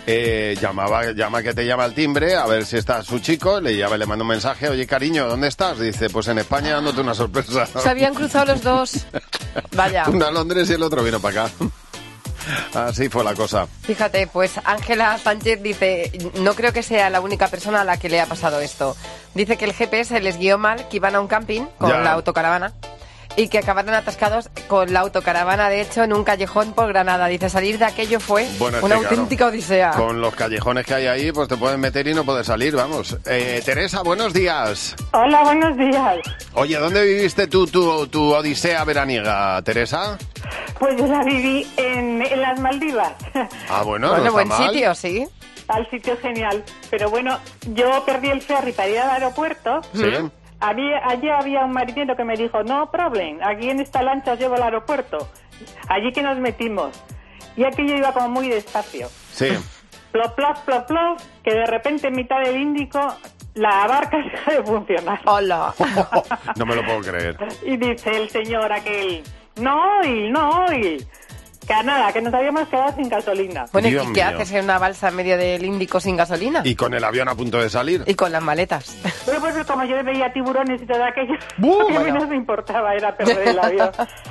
llama que te llama al timbre, a ver si está su chico, le manda un mensaje, oye cariño, ¿dónde estás? Dice, pues en España dándote una sorpresa. Se habían cruzado los dos. Vaya. Uno a Londres y el otro vino para acá. Así fue la cosa. Fíjate, pues Ángela Sánchez dice, no creo que sea la única persona a la que le ha pasado esto. Dice que el GPS les guió mal, que iban a un camping con la autocaravana y que acabaron atascados con la autocaravana, de hecho, en un callejón por Granada. Dice, salir de aquello fue una auténtica odisea. Con los callejones que hay ahí, pues te pueden meter y no puedes salir, vamos. Teresa, buenos días. Hola, buenos días. Oye, ¿dónde viviste tú tu odisea veraniega, Teresa? Pues yo la viví en las Maldivas. Ah, bueno, no está buen mal. sitio, sí. Al sitio genial. Pero bueno, yo perdí el ferry para ir al aeropuerto. Sí. Allí había un marinero que me dijo, no problem, aquí en esta lancha os llevo al aeropuerto. Allí que nos metimos. Y aquello iba como muy despacio. Sí. Plop, plop, plop, plop, que de repente en mitad del Índico la barca deja de funcionar. ¡Hola! No me lo puedo creer. Y dice el señor aquel, no oil. Que nada, que nos habíamos quedado sin gasolina. Bueno, Dios ¿y qué mío. haces en una balsa en medio del Índico sin gasolina? Y con el avión a punto de salir. Y con las maletas. Pero pues como yo veía tiburones y todo aquello, lo que menos me importaba era perder el avión.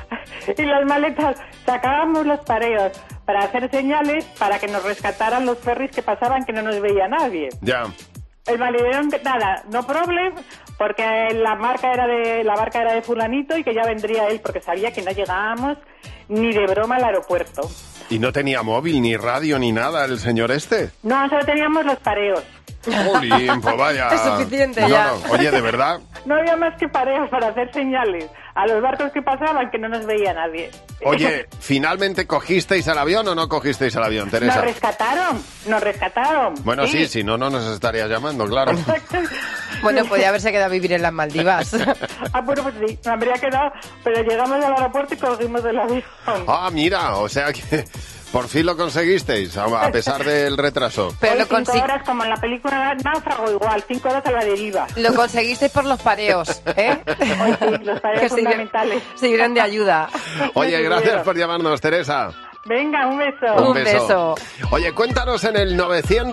Y las maletas, sacábamos los pareos para hacer señales para que nos rescataran los ferries que pasaban que no nos veía nadie. Ya. El marinero, nada, no problem, porque la barca era de fulanito y que ya vendría él, porque sabía que no llegábamos ni de broma al aeropuerto. ¿Y no tenía móvil, ni radio, ni nada el señor este? No, solo teníamos los pareos. Jolín, pues vaya. Es suficiente ya. No, oye, de verdad. No había más que pareos para hacer señales a los barcos que pasaban que no nos veía nadie. Oye, ¿finalmente cogisteis el avión o no cogisteis el avión, Teresa? Nos rescataron. Bueno, sí, si no, no nos estarías llamando, claro. Bueno, podía haberse quedado a vivir en las Maldivas. Bueno, pues sí, me habría quedado, pero llegamos al aeropuerto y cogimos el avión. Ah, mira, o sea que por fin lo conseguisteis, a pesar del retraso. Pero lo 5 horas, como en la película Náufrago, igual, 5 horas a la deriva. Lo conseguisteis por los pareos, ¿eh? Hoy sí, los pareos fundamentales. Sirvieron de ayuda. Oye, gracias por llamarnos, Teresa. Venga, un beso. Un beso. Oye, cuéntanos en el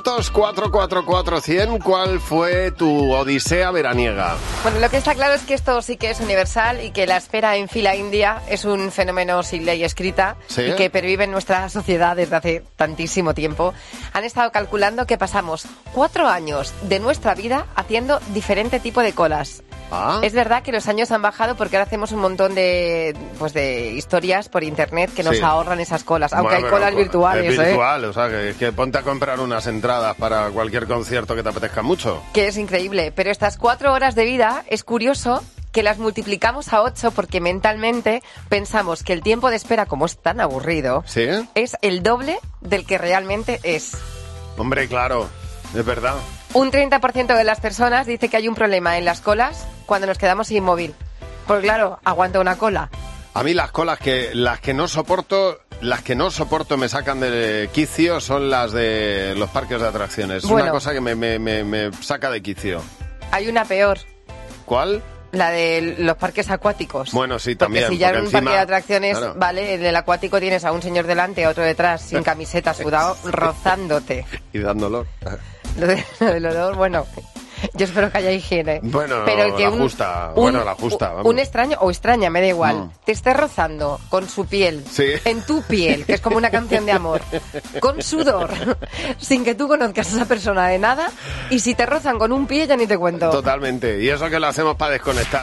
900-444-100 cuál fue tu odisea veraniega. Bueno, lo que está claro es que esto sí que es universal y que la espera en fila india es un fenómeno sin ley escrita. ¿Sí? Y que pervive en nuestra sociedad desde hace tantísimo tiempo. Han estado calculando que pasamos 4 años de nuestra vida haciendo diferente tipo de colas. Ah. Es verdad que los años han bajado porque ahora hacemos un montón de historias por internet que nos Sí. ahorran esas colas, aunque Bueno, hay colas virtuales. Es virtual, o sea, que ponte a comprar unas entradas para cualquier concierto que te apetezca mucho. Que es increíble, pero estas 4 horas de vida es curioso que las multiplicamos a 8 porque mentalmente pensamos que el tiempo de espera, como es tan aburrido, ¿Sí? es el doble del que realmente es. Hombre, claro, es verdad. Un 30% de las personas dice que hay un problema en las colas cuando nos quedamos inmóvil. Porque claro, aguanta una cola. A mí las colas las que no soporto me sacan de quicio son las de los parques de atracciones. Es Bueno. una cosa que me saca de quicio. Hay una peor, ¿Cuál? la de los parques acuáticos. Bueno, sí, Porque también. si ya en porque un encima- parque de atracciones, claro. vale, en el acuático tienes a un señor delante, a otro detrás, sin camiseta, sudado, rozándote. Y dándolo. Lo del olor, bueno, yo espero que haya higiene. Bueno, pero el que la justa, vamos. un extraño o extraña, me da igual, te esté rozando con su piel, Sí. en tu piel, que es como una canción de amor, con sudor, sin que tú conozcas a esa persona de nada, y si te rozan con un pie ya ni te cuento. Totalmente. Y eso que lo hacemos para desconectar.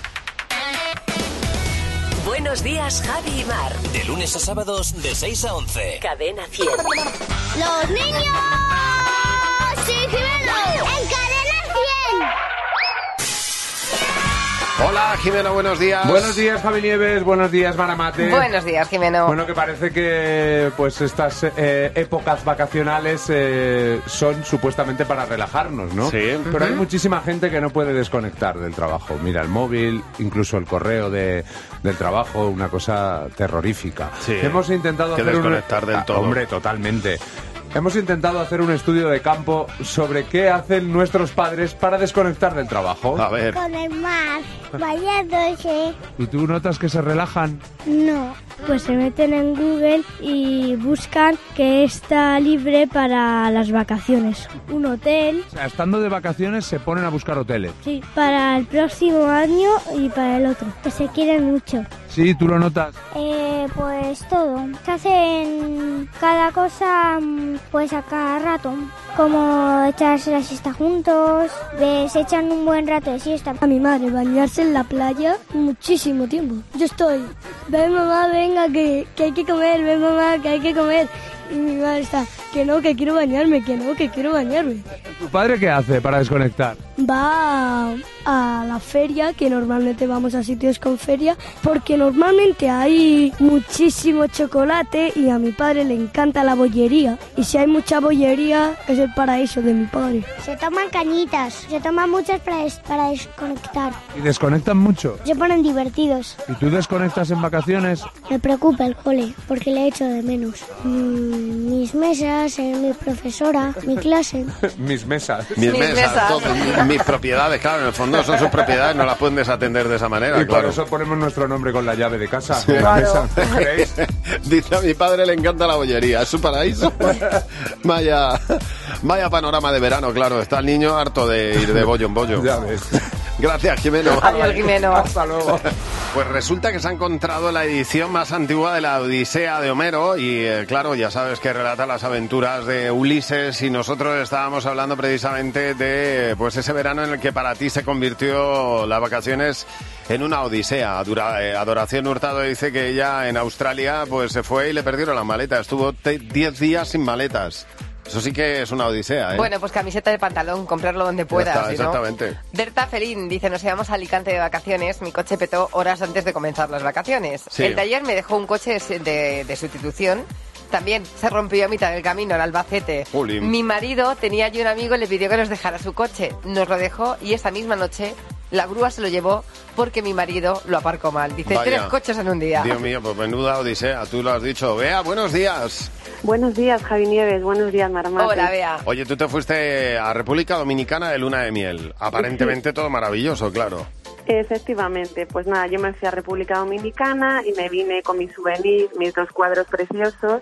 Buenos días, Javi y Mar. De lunes a sábados, de 6 a 11. Cadena 100. ¡Los niños! ¡Sí, Jimeno! ¡En Cadena 100! Hola, Jimena, buenos días. Buenos días, Javi Nieves. Buenos días, Maramate. Buenos días, Jimeno. Bueno, que parece que pues estas épocas vacacionales son supuestamente para relajarnos, ¿no? Sí. Pero hay muchísima gente que no puede desconectar del trabajo. Mira, el móvil, incluso el correo del trabajo, una cosa terrorífica. Sí. Hemos intentado Que hacer desconectar del todo. Hombre, totalmente. Hemos intentado hacer un estudio de campo sobre qué hacen nuestros padres para desconectar del trabajo. A ver. Con el mar, bañándose. ¿Y tú notas que se relajan? No, pues se meten en Google y buscan que está libre para las vacaciones. Un hotel. O sea, estando de vacaciones se ponen a buscar hoteles. Sí, para el próximo año y para el otro. Que se quieren mucho. Sí, ¿tú lo notas? Pues todo. Se hacen cada cosa pues a cada rato. Como echarse la siesta juntos, se echan un buen rato de siesta. A mi madre bañarse en la playa muchísimo tiempo. Yo estoy, ven mamá, venga que hay que comer, ven mamá que hay que comer. Y mi madre está, que no, que quiero bañarme, que no, que quiero bañarme. ¿Tu padre qué hace para desconectar? Va a la feria, que normalmente vamos a sitios con feria, porque normalmente hay muchísimo chocolate y a mi padre le encanta la bollería. Y si hay mucha bollería, es el paraíso de mi padre. Se toman cañitas, se toman muchas para desconectar. ¿Y desconectan mucho? Se ponen divertidos. ¿Y tú desconectas en vacaciones? Me preocupa el cole, porque le echo de menos. Mis mesas, mi profesora, mi clase. Mis mesas. Mis mesas. Mis propiedades, claro, en el fondo son sus propiedades, no las pueden desatender de esa manera. Y claro. por eso ponemos nuestro nombre con la llave de casa. Sí. Claro. Dice, a mi padre le encanta la bollería, es su paraíso. Vaya panorama de verano, claro. Está el niño harto de ir de bollo en bollo. Ya ves. Gracias, Jimeno. Adiós, Jimeno. Hasta luego. Pues resulta que se ha encontrado la edición más antigua de la Odisea de Homero y, claro, ya sabes que relata las aventuras de Ulises y nosotros estábamos hablando precisamente de pues ese verano en el que para ti se convirtió las vacaciones en una odisea. Adoración Hurtado dice que ella en Australia pues se fue y le perdieron las maletas. Estuvo 10 días sin maletas. Eso sí que es una odisea, ¿eh? Bueno, pues camiseta de pantalón, comprarlo donde puedas. Está, exactamente. ¿No? Berta Felín dice, nos íbamos a Alicante de vacaciones, mi coche petó horas antes de comenzar las vacaciones. Sí. El taller me dejó un coche de sustitución. También se rompió a mitad del camino en Albacete. Jolín. Mi marido tenía allí un amigo y le pidió que nos dejara su coche. Nos lo dejó y esa misma noche la grúa se lo llevó porque mi marido lo aparcó mal. Dice, Vaya. 3 coches en un día. Dios mío, pues menuda odisea, tú lo has dicho. Bea, buenos días. Buenos días, Javi Nieves. Buenos días, Marmate. Hola, Bea. Oye, tú te fuiste a República Dominicana de luna de miel. Aparentemente todo maravilloso, claro. Efectivamente, pues nada, yo me fui a República Dominicana y me vine con mis souvenirs, mis 2 cuadros preciosos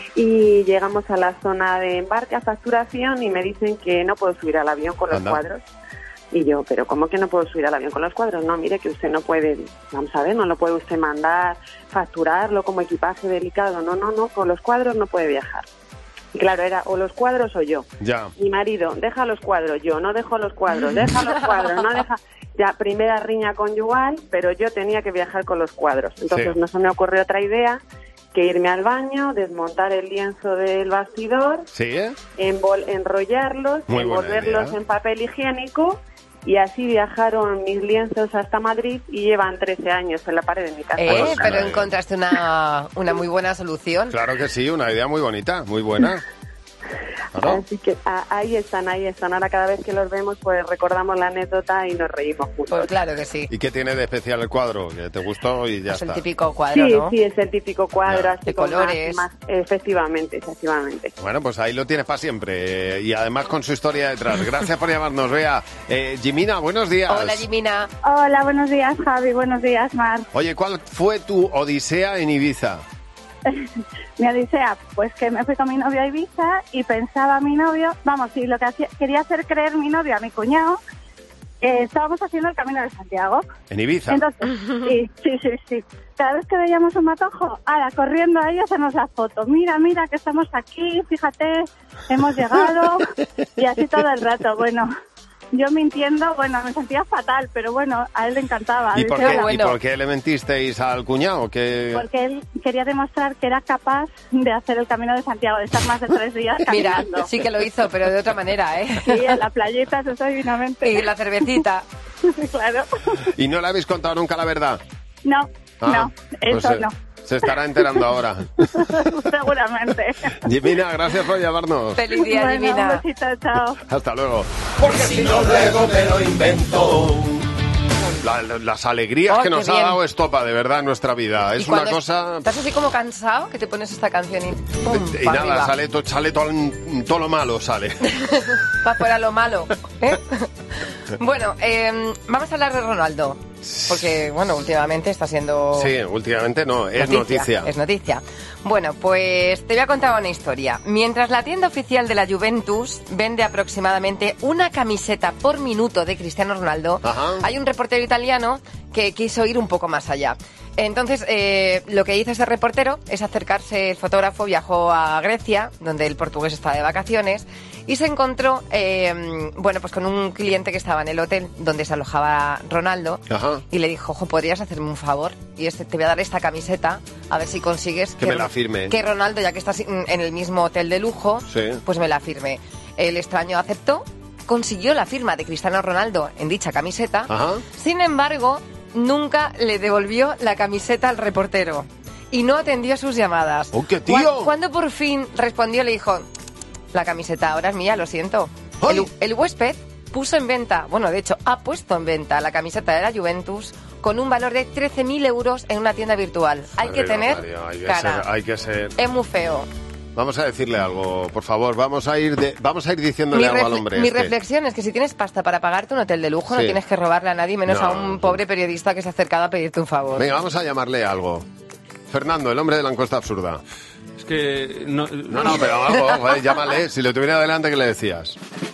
y llegamos a la zona de embarque a facturación y me dicen que no puedo subir al avión con los cuadros. Y yo, pero ¿cómo que no puedo subir al avión con los cuadros? No, mire que usted no puede, vamos a ver, no lo puede usted mandar, facturarlo como equipaje delicado. No, con los cuadros no puede viajar. Y claro, era o los cuadros o yo. Ya. Mi marido, deja los cuadros, yo no dejo los cuadros, deja los cuadros, no deja... Ya, primera riña conyugal, pero yo tenía que viajar con los cuadros. Entonces Sí. no se me ocurrió otra idea que irme al baño, desmontar el lienzo del bastidor, ¿Sí, enrollarlos, Muy buena envolverlos idea. en papel higiénico y así viajaron mis lienzos hasta Madrid y llevan 13 años en la pared de mi casa. Pero encontraste una muy buena solución. Claro que sí, una idea muy bonita, muy buena. Claro. Así que ahí están. Ahora cada vez que los vemos pues recordamos la anécdota y nos reímos juntos. Pues claro que sí. ¿Y qué tiene de especial el cuadro? Que te gustó y ya Es está. el típico cuadro, Sí, ¿no? sí, es el típico cuadro, Ya. así De con colores. más, efectivamente. Bueno, pues ahí lo tienes para siempre. Y además con su historia detrás. Gracias por llamarnos, Bea. Jimina, buenos días. Hola, Jimina. Hola, buenos días, Javi. Buenos días, Mar. Oye, ¿cuál fue tu odisea en Ibiza? Mi odisea, pues que me fui con mi novio a Ibiza y pensaba a mi novio, lo que quería hacer creer mi novio a mi cuñado, estábamos haciendo el Camino de Santiago. ¿En Ibiza? Entonces, sí. Cada vez que veíamos un matojo, corriendo ahí a hacernos la foto. Mira, que estamos aquí, fíjate, hemos llegado y así todo el rato. Bueno, yo mintiendo, me sentía fatal, pero bueno, a él le encantaba. ¿Y por, Decía, qué, ¿Y por qué le mentisteis al cuñado? Que... Porque él quería demostrar que era capaz de hacer el Camino de Santiago, de estar más de 3 días caminando. Mira, sí que lo hizo, pero de otra manera, ¿eh? Sí, en la playita, eso divinamente. Y la cervecita. Claro. ¿Y no le habéis contado nunca la verdad? No, pues eso no. Se estará enterando ahora. Seguramente. Jimina, gracias por llamarnos. Feliz día, Jimina. Un besito, chao. Hasta luego. Porque si no luego me lo invento. las alegrías que nos ha dado Estopa, de verdad, en nuestra vida. Es una cosa... Estás así como cansado, que te pones esta canción y ¡pum! Y nada, sale todo lo malo, sale. Va fuera lo malo, ¿eh? Bueno, vamos a hablar de Ronaldo. Porque, bueno, últimamente está siendo... Sí, últimamente no, es noticia. Es noticia. Bueno, pues te voy a contar una historia. Mientras la tienda oficial de la Juventus vende aproximadamente una camiseta por minuto de Cristiano Ronaldo, hay un reportero italiano que quiso ir un poco más allá. Entonces, lo que hizo ese reportero es acercarse, el fotógrafo viajó a Grecia, donde el portugués estaba de vacaciones, y se encontró, bueno, pues con un cliente que estaba en el hotel donde se alojaba Ronaldo, y le dijo, ojo, ¿podrías hacerme un favor? Y te voy a dar esta camiseta, a ver si consigues que me la firme. Que Ronaldo, ya que estás en el mismo hotel de lujo, pues me la firme. El extraño aceptó, consiguió la firma de Cristiano Ronaldo en dicha camiseta, sin embargo... nunca le devolvió la camiseta al reportero y no atendió sus llamadas. ¡Oh, qué tío! Cuando por fin respondió, le dijo, la camiseta ahora es mía, lo siento. El huésped puso en venta, bueno, de hecho, ha puesto en venta la camiseta de la Juventus con un valor de 13.000 euros en una tienda virtual. Hay que tener cara. Hay que ser. Es muy feo. Vamos a decirle algo, por favor. Vamos a ir diciéndole algo al hombre. Mi reflexión es que si tienes pasta para pagarte un hotel de lujo, no tienes que robarle a nadie, menos a un pobre periodista que se ha acercado a pedirte un favor. Venga, vamos a llamarle algo. Fernando, el hombre de la encuesta absurda. Es que... No, pero algo, llámale. Si lo tuviera delante, ¿qué le decías?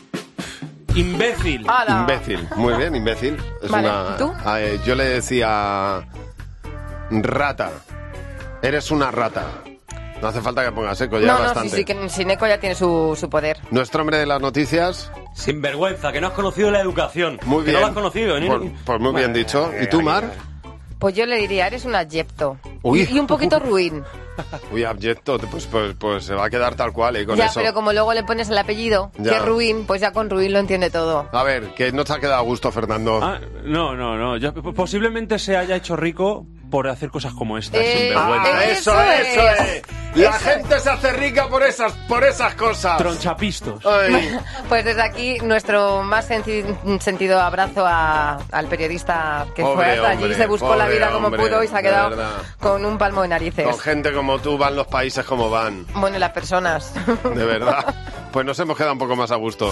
Imbécil. Imbécil. Muy bien, imbécil. Es vale, ¿tú? Yo le decía... Rata. Eres una rata. No hace falta que pongas eco, ya bastante. Sí, que sin eco ya tiene su poder. Nuestro hombre de las noticias... Sinvergüenza, que no has conocido la educación. Muy bien. Que no lo has conocido. Pues muy bien dicho. ¿Y tú, Mar? Pues yo le diría, eres un abyecto. Y un poquito ruin. Uy, abyecto, pues se va a quedar tal cual, con ya, eso. Pero como luego le pones el apellido, que es ruin, pues ya con ruin lo entiende todo. A ver, que no te ha quedado a gusto, Fernando. No. Posiblemente se haya hecho rico por hacer cosas como esta. Eso es. La gente se hace rica por esas cosas. Tronchapistos. Pues desde aquí, nuestro más sentido abrazo al periodista que fue hasta allí, se buscó la vida como pudo y se ha quedado con un palmo de narices. Con gente como tú van los países como van. Bueno, y las personas. De verdad. Pues nos hemos quedado un poco más a gusto.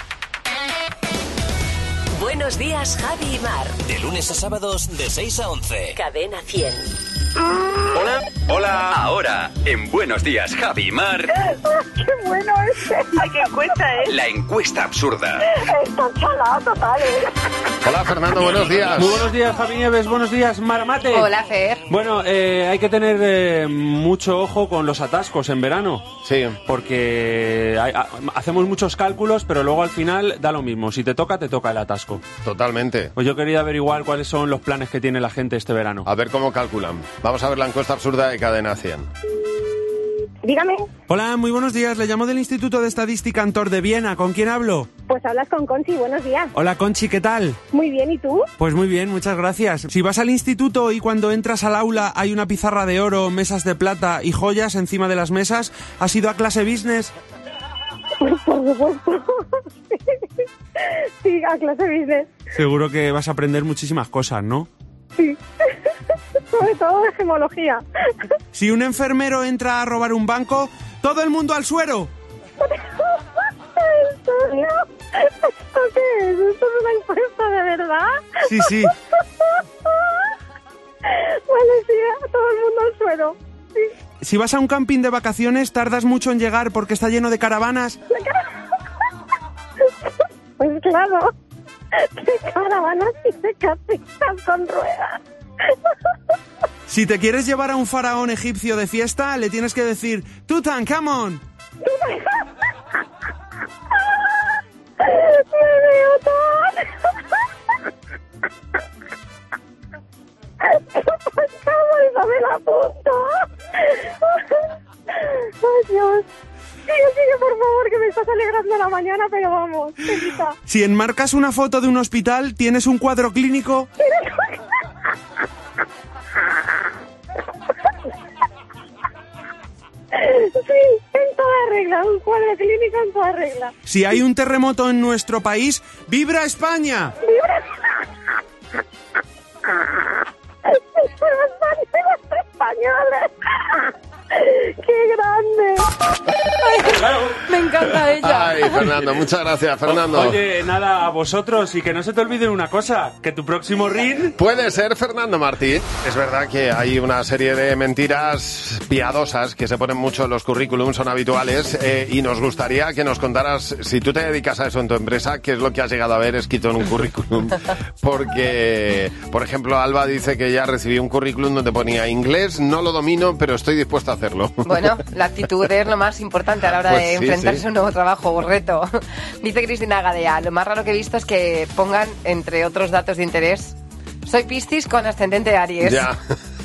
Buenos días, Javi y Mar. De lunes a sábados, de 6 a 11. Cadena 100. Hola. Ahora, en Buenos días, Javi y Mar. ¡Qué bueno ese! ¡Ay, qué encuesta, La encuesta absurda. Está chalado, total, Hola, Fernando, buenos días. Muy buenos días, Javi Nieves, buenos días, Mar Mate. Hola, Fer. Bueno, hay que tener mucho ojo con los atascos en verano. Sí. Porque hacemos muchos cálculos, pero luego al final da lo mismo. Si te toca el atasco. Totalmente. Pues yo quería averiguar cuáles son los planes que tiene la gente este verano. A ver cómo calculan. Vamos a ver la encuesta absurda de Cadena 100. Dígame. Hola, muy buenos días. Le llamo del Instituto de Estadística Antor de Viena. ¿Con quién hablo? Pues hablas con Conchi. Buenos días. Hola, Conchi, ¿qué tal? Muy bien, ¿y tú? Pues muy bien, muchas gracias. Si vas al instituto y cuando entras al aula hay una pizarra de oro, mesas de plata y joyas encima de las mesas, ¿has ido a clase business? Por supuesto. Sí, a clase business. Seguro que vas a aprender muchísimas cosas, ¿no? Sí. Sobre todo de gemología. Si un enfermero entra a robar un banco, ¡todo el mundo al suero! ¿En serio? ¿Esto qué es? ¿Esto es una encuesta de verdad? Sí, sí. Vale, sí, todo el mundo al suero. Sí. Si vas a un camping de vacaciones, tardas mucho en llegar porque está lleno de caravanas. Pues claro, de caravanas y de campings con ruedas. Si te quieres llevar a un faraón egipcio de fiesta, le tienes que decir Tutankamón. Me veo tan... Tutankamón, no me la apunto. Ay, Dios. Sigue, por favor, que me estás alegrando la mañana, pero vamos, quita. Si enmarcas una foto de un hospital, ¿tienes un cuadro clínico? Sí, en toda regla, un cuadro clínico en toda regla. Si hay un terremoto en nuestro país, ¡vibra España! ¡Vibra! españoles. ¡Qué grande! Me encanta ella. Ay, Fernando, muchas gracias, Fernando. Oye, nada, a vosotros, y que no se te olvide una cosa, que tu próximo ring... Puede ser Fernando Martín. Es verdad que hay una serie de mentiras piadosas que se ponen mucho en los currículums, son habituales, y nos gustaría que nos contaras, si tú te dedicas a eso en tu empresa, qué es lo que has llegado a ver escrito en un currículum. Porque, por ejemplo, Alba dice que ya recibió un currículum donde ponía inglés, no lo domino, pero estoy dispuesto a hacerlo. Bueno, la actitud es lo más importante a la hora Pues de sí, enfrentarse sí. a un nuevo trabajo o reto. Dice Cristina Gadea, lo más raro que he visto es que pongan, entre otros datos de interés, soy Piscis con ascendente Aries. Ya.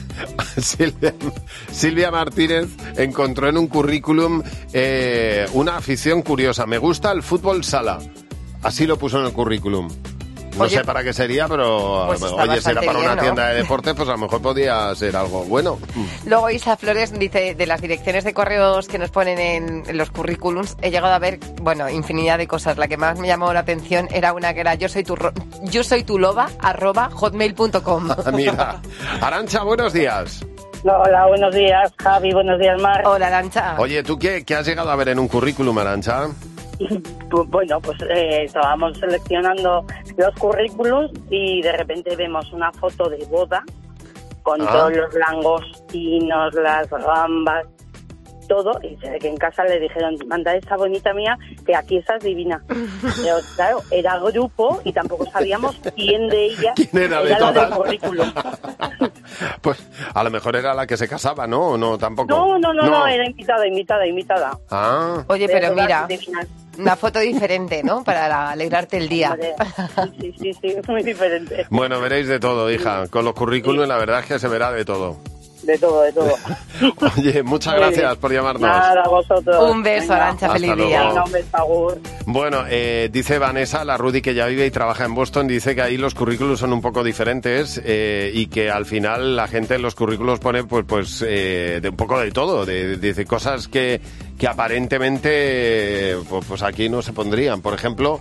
Silvia Martínez encontró en un currículum una afición curiosa. Me gusta el fútbol sala. Así lo puso en el currículum. No Oye, sé para qué sería, pero pues está oye, si era bastante para bien, una ¿no? tienda de deportes, pues a lo mejor podía ser algo bueno. Luego Isa Flores dice, de las direcciones de correos que nos ponen en los currículums, he llegado a ver, bueno, infinidad de cosas. La que más me llamó la atención era una que era yo soy tu loba @hotmail.com. Mira, Arantxa, buenos días. Hola, buenos días, Javi, buenos días, Mar. Hola, Arantxa. Oye, ¿tú qué has llegado a ver en un currículum, Arantxa? Bueno, pues estábamos seleccionando los currículos y de repente vemos una foto de boda con todos los langostinos, las gambas, todo, y se ve que en casa le dijeron, manda esa bonita mía, que aquí estás divina. Pero claro, era grupo y tampoco sabíamos quién de ella era de la todas. del currículum. Pues a lo mejor era la que se casaba, ¿no? ¿O no? Tampoco. No, era invitada. Ah. Oye, De pero todas mira, divinas. una foto diferente, ¿no? Para alegrarte el día. Sí, muy diferente. Bueno, veréis de todo, hija. Con los currículums la verdad es que se verá de todo. De todo. Oye, muchas Muy gracias bien. por llamarnos. Nada, a vosotros. Un beso, Venga. Arantxa, Hasta feliz luego. día. Venga, un beso, agur. Bueno, dice Vanessa, la Rudy que ya vive y trabaja en Boston, dice que ahí los currículos son un poco diferentes y que al final la gente en los currículos pone pues de un poco de todo, dice cosas que aparentemente pues aquí no se pondrían. Por ejemplo,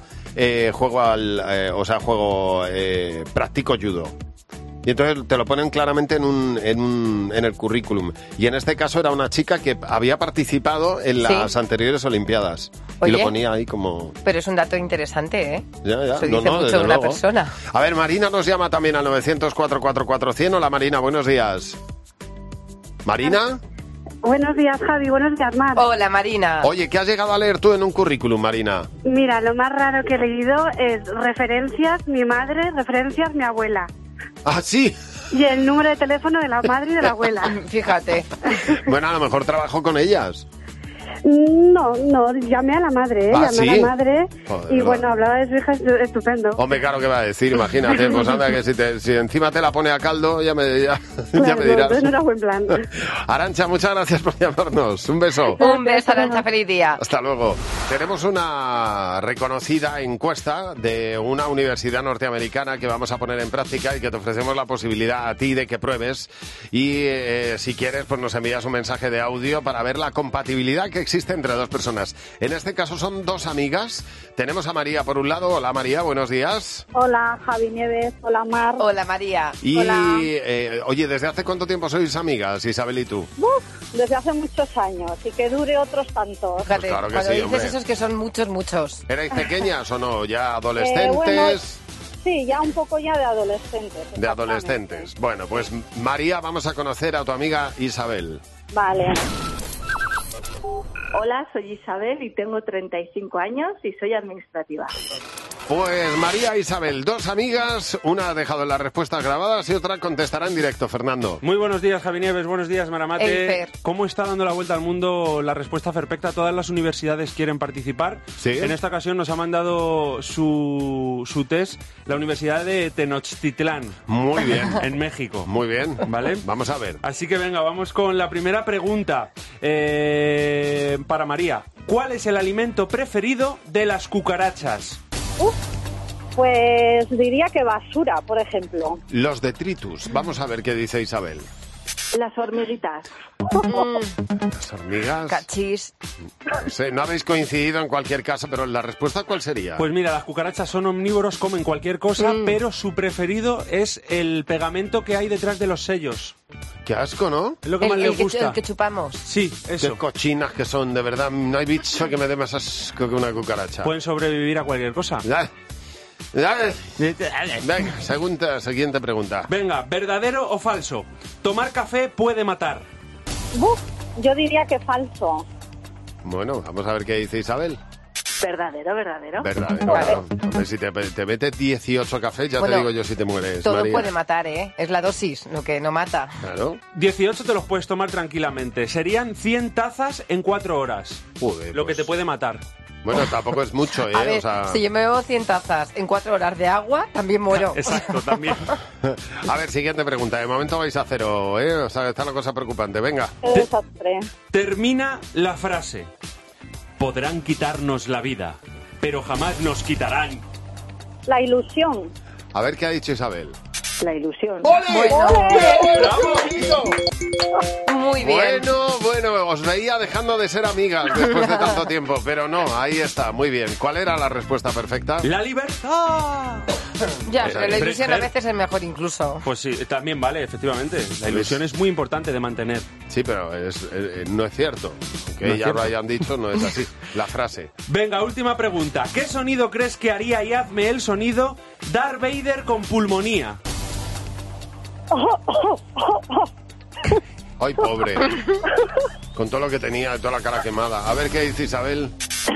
practico judo. Y entonces te lo ponen claramente en el currículum. Y en este caso era una chica que había participado en las anteriores Olimpiadas. Oye, y lo ponía ahí como... Pero es un dato interesante, ¿eh? Ya. Eso dice mucho desde de una luego. persona. A ver, Marina nos llama también al 900-444-100. Hola, Marina, buenos días. ¿Marina? Buenos días, Javi. Buenos días, Mar. Hola, Marina. Oye, ¿qué has llegado a leer tú en un currículum, Marina? Mira, lo más raro que he leído es referencias mi madre, referencias mi abuela. Ah, sí. Y el número de teléfono de la madre y de la abuela. Fíjate. Bueno, a lo mejor trabajó con ellas. No, llamé a la madre, ¿Ah, llamé sí? a la madre Joder, y va. bueno, hablaba de su hija estupendo. Hombre, claro que va a decir, imagínate, pues anda que si encima te la pone a caldo, ya me Claro, dirás. no era buen plan. Arantxa, muchas gracias por llamarnos. Un beso. Un beso, Arantxa, feliz día. Hasta luego. Tenemos una reconocida encuesta de una universidad norteamericana que vamos a poner en práctica y que te ofrecemos la posibilidad a ti de que pruebes. Y si quieres, pues nos envías un mensaje de audio para ver la compatibilidad que existe entre dos personas. En este caso son dos amigas. Tenemos a María por un lado. Hola, María, buenos días. Hola, Javi Nieves. Hola, Mar. Hola, María. Y, Hola. oye, ¿desde hace cuánto tiempo sois amigas, Isabel y tú? Desde hace muchos años y que dure otros tantos. Fíjate, claro que cuando sí, dices hombre. eso es que son muchos. ¿Erais pequeñas o no? ¿Ya adolescentes? Bueno, sí, ya un poco ya de adolescentes. De adolescentes. Bueno, pues María, vamos a conocer a tu amiga Isabel. Vale. Hola, soy Isabel y tengo 35 años y soy administrativa. Pues María e Isabel, dos amigas, una ha dejado las respuestas grabadas y otra contestará en directo, Fernando. Muy buenos días, Javi Nieves, buenos días, Maramate. Hey, Fer. ¿Cómo está dando la vuelta al mundo la respuesta perfecta? Todas las universidades quieren participar. Sí. En esta ocasión nos ha mandado su test la Universidad de Tenochtitlán. Muy bien. En México. Muy bien. ¿Vale? Vamos a ver. Así que venga, vamos con la primera pregunta. Para María. ¿Cuál es el alimento preferido de las cucarachas? Pues diría que basura, por ejemplo. Los detritus. Vamos a ver qué dice Isabel. Las hormiguitas. Las hormigas. Cachis. No sé, no habéis coincidido en cualquier caso, pero la respuesta ¿cuál sería? Pues mira, las cucarachas son omnívoros, comen cualquier cosa, pero su preferido es el pegamento que hay detrás de los sellos. Qué asco, ¿no? Es lo que más les gusta. El que chupamos. Sí, eso. Qué cochinas que son, de verdad. No hay bicho que me dé más asco que una cucaracha. Pueden sobrevivir a cualquier cosa. Venga, siguiente pregunta. Venga, ¿verdadero o falso? ¿Tomar café puede matar? Yo diría que falso. Bueno, vamos a ver qué dice Isabel. Verdadero. Verdadero, claro. Hombre, si te metes 18 cafés, ya te digo yo si te mueres, todo María. puede matar, ¿eh? Es la dosis lo que no mata. Claro. 18 te los puedes tomar tranquilamente. Serían 100 tazas en 4 horas. Joder, lo que te puede matar. Bueno, tampoco es mucho, ¿eh? A ver, o sea... si yo me bebo 100 tazas en 4 horas de agua, también muero. Exacto, también. A ver, siguiente pregunta. De momento vais a 0, ¿eh? O sea, está la cosa preocupante. Venga. Termina la frase. Podrán quitarnos la vida, pero jamás nos quitarán. La ilusión. A ver qué ha dicho Isabel. La ilusión. ¡Ole! ¡Bravo, Guido! Muy bien. Bueno, os veía dejando de ser amigas después de tanto tiempo, pero no, ahí está, muy bien. ¿Cuál era la respuesta perfecta? ¡La libertad! Ya, pero la ilusión a veces es mejor incluso. Pues sí, también vale, efectivamente. La ilusión es muy importante de mantener. Sí, pero no es cierto. Aunque ya lo hayan dicho, no es así. La frase. Venga, última pregunta. ¿Qué sonido crees que haría, y hazme el sonido, Darth Vader con pulmonía? Ay, pobre. Con todo lo que tenía, toda la cara quemada. A ver qué dice Isabel.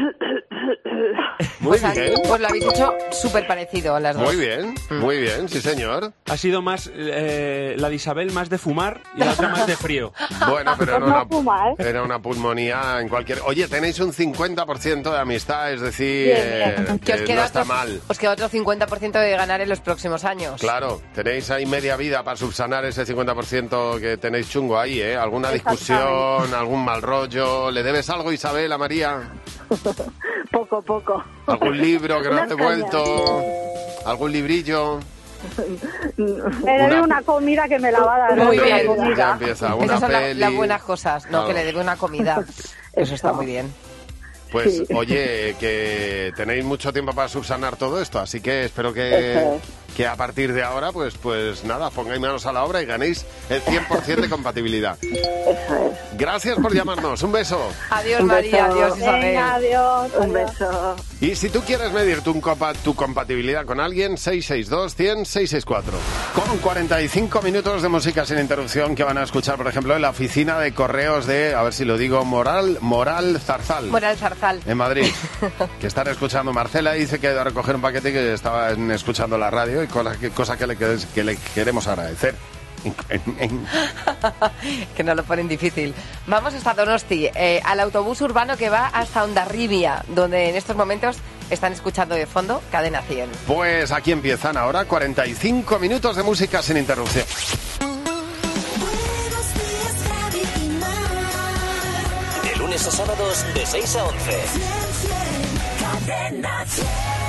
Muy bien. Pues lo habéis hecho súper parecido a las dos. Muy bien, sí señor. Ha sido más la de Isabel más de fumar y la otra más de frío. Bueno, pero era una pulmonía en cualquier... Oye, tenéis un 50% de amistad, es decir, que no está mal. Os queda otro 50% de ganar en los próximos años. Claro, tenéis ahí media vida para subsanar ese 50% que tenéis chungo ahí, ¿eh? Alguna discusión, algún mal rollo. ¿Le debes algo, Isabel, a María? Poco. ¿Algún libro que no has devuelto? ¿Algún librillo? Le debe una comida que me la va a dar. Muy bien. Ya empieza, una Esas son peli. las buenas cosas, no, Claro. que le debe una comida. Eso está muy bien. Pues, oye, que tenéis mucho tiempo para subsanar todo esto, así que espero que a partir de ahora, pues nada, pongáis manos a la obra y ganéis el 100% de compatibilidad. Gracias por llamarnos, un beso. Adiós, María, adiós, Isabel. Venga, adiós. Un beso. Y si tú quieres medir tu compatibilidad con alguien, 662-100-664. Con 45 minutos de música sin interrupción que van a escuchar, por ejemplo, en la oficina de correos de, a ver si lo digo, Moral Zarzal. Moral Zarzal. En Madrid. Que están escuchando. Marcela dice que ha ido a recoger un paquete que estaban escuchando la radio y cosa que le queremos agradecer. Que nos lo ponen difícil. Vamos hasta Donosti, al autobús urbano que va hasta Hondarribia, donde en estos momentos están escuchando de fondo Cadena 100. Pues aquí empiezan ahora 45 minutos de música sin interrupción. De lunes a sábados de 6 a 11. Cadena 100.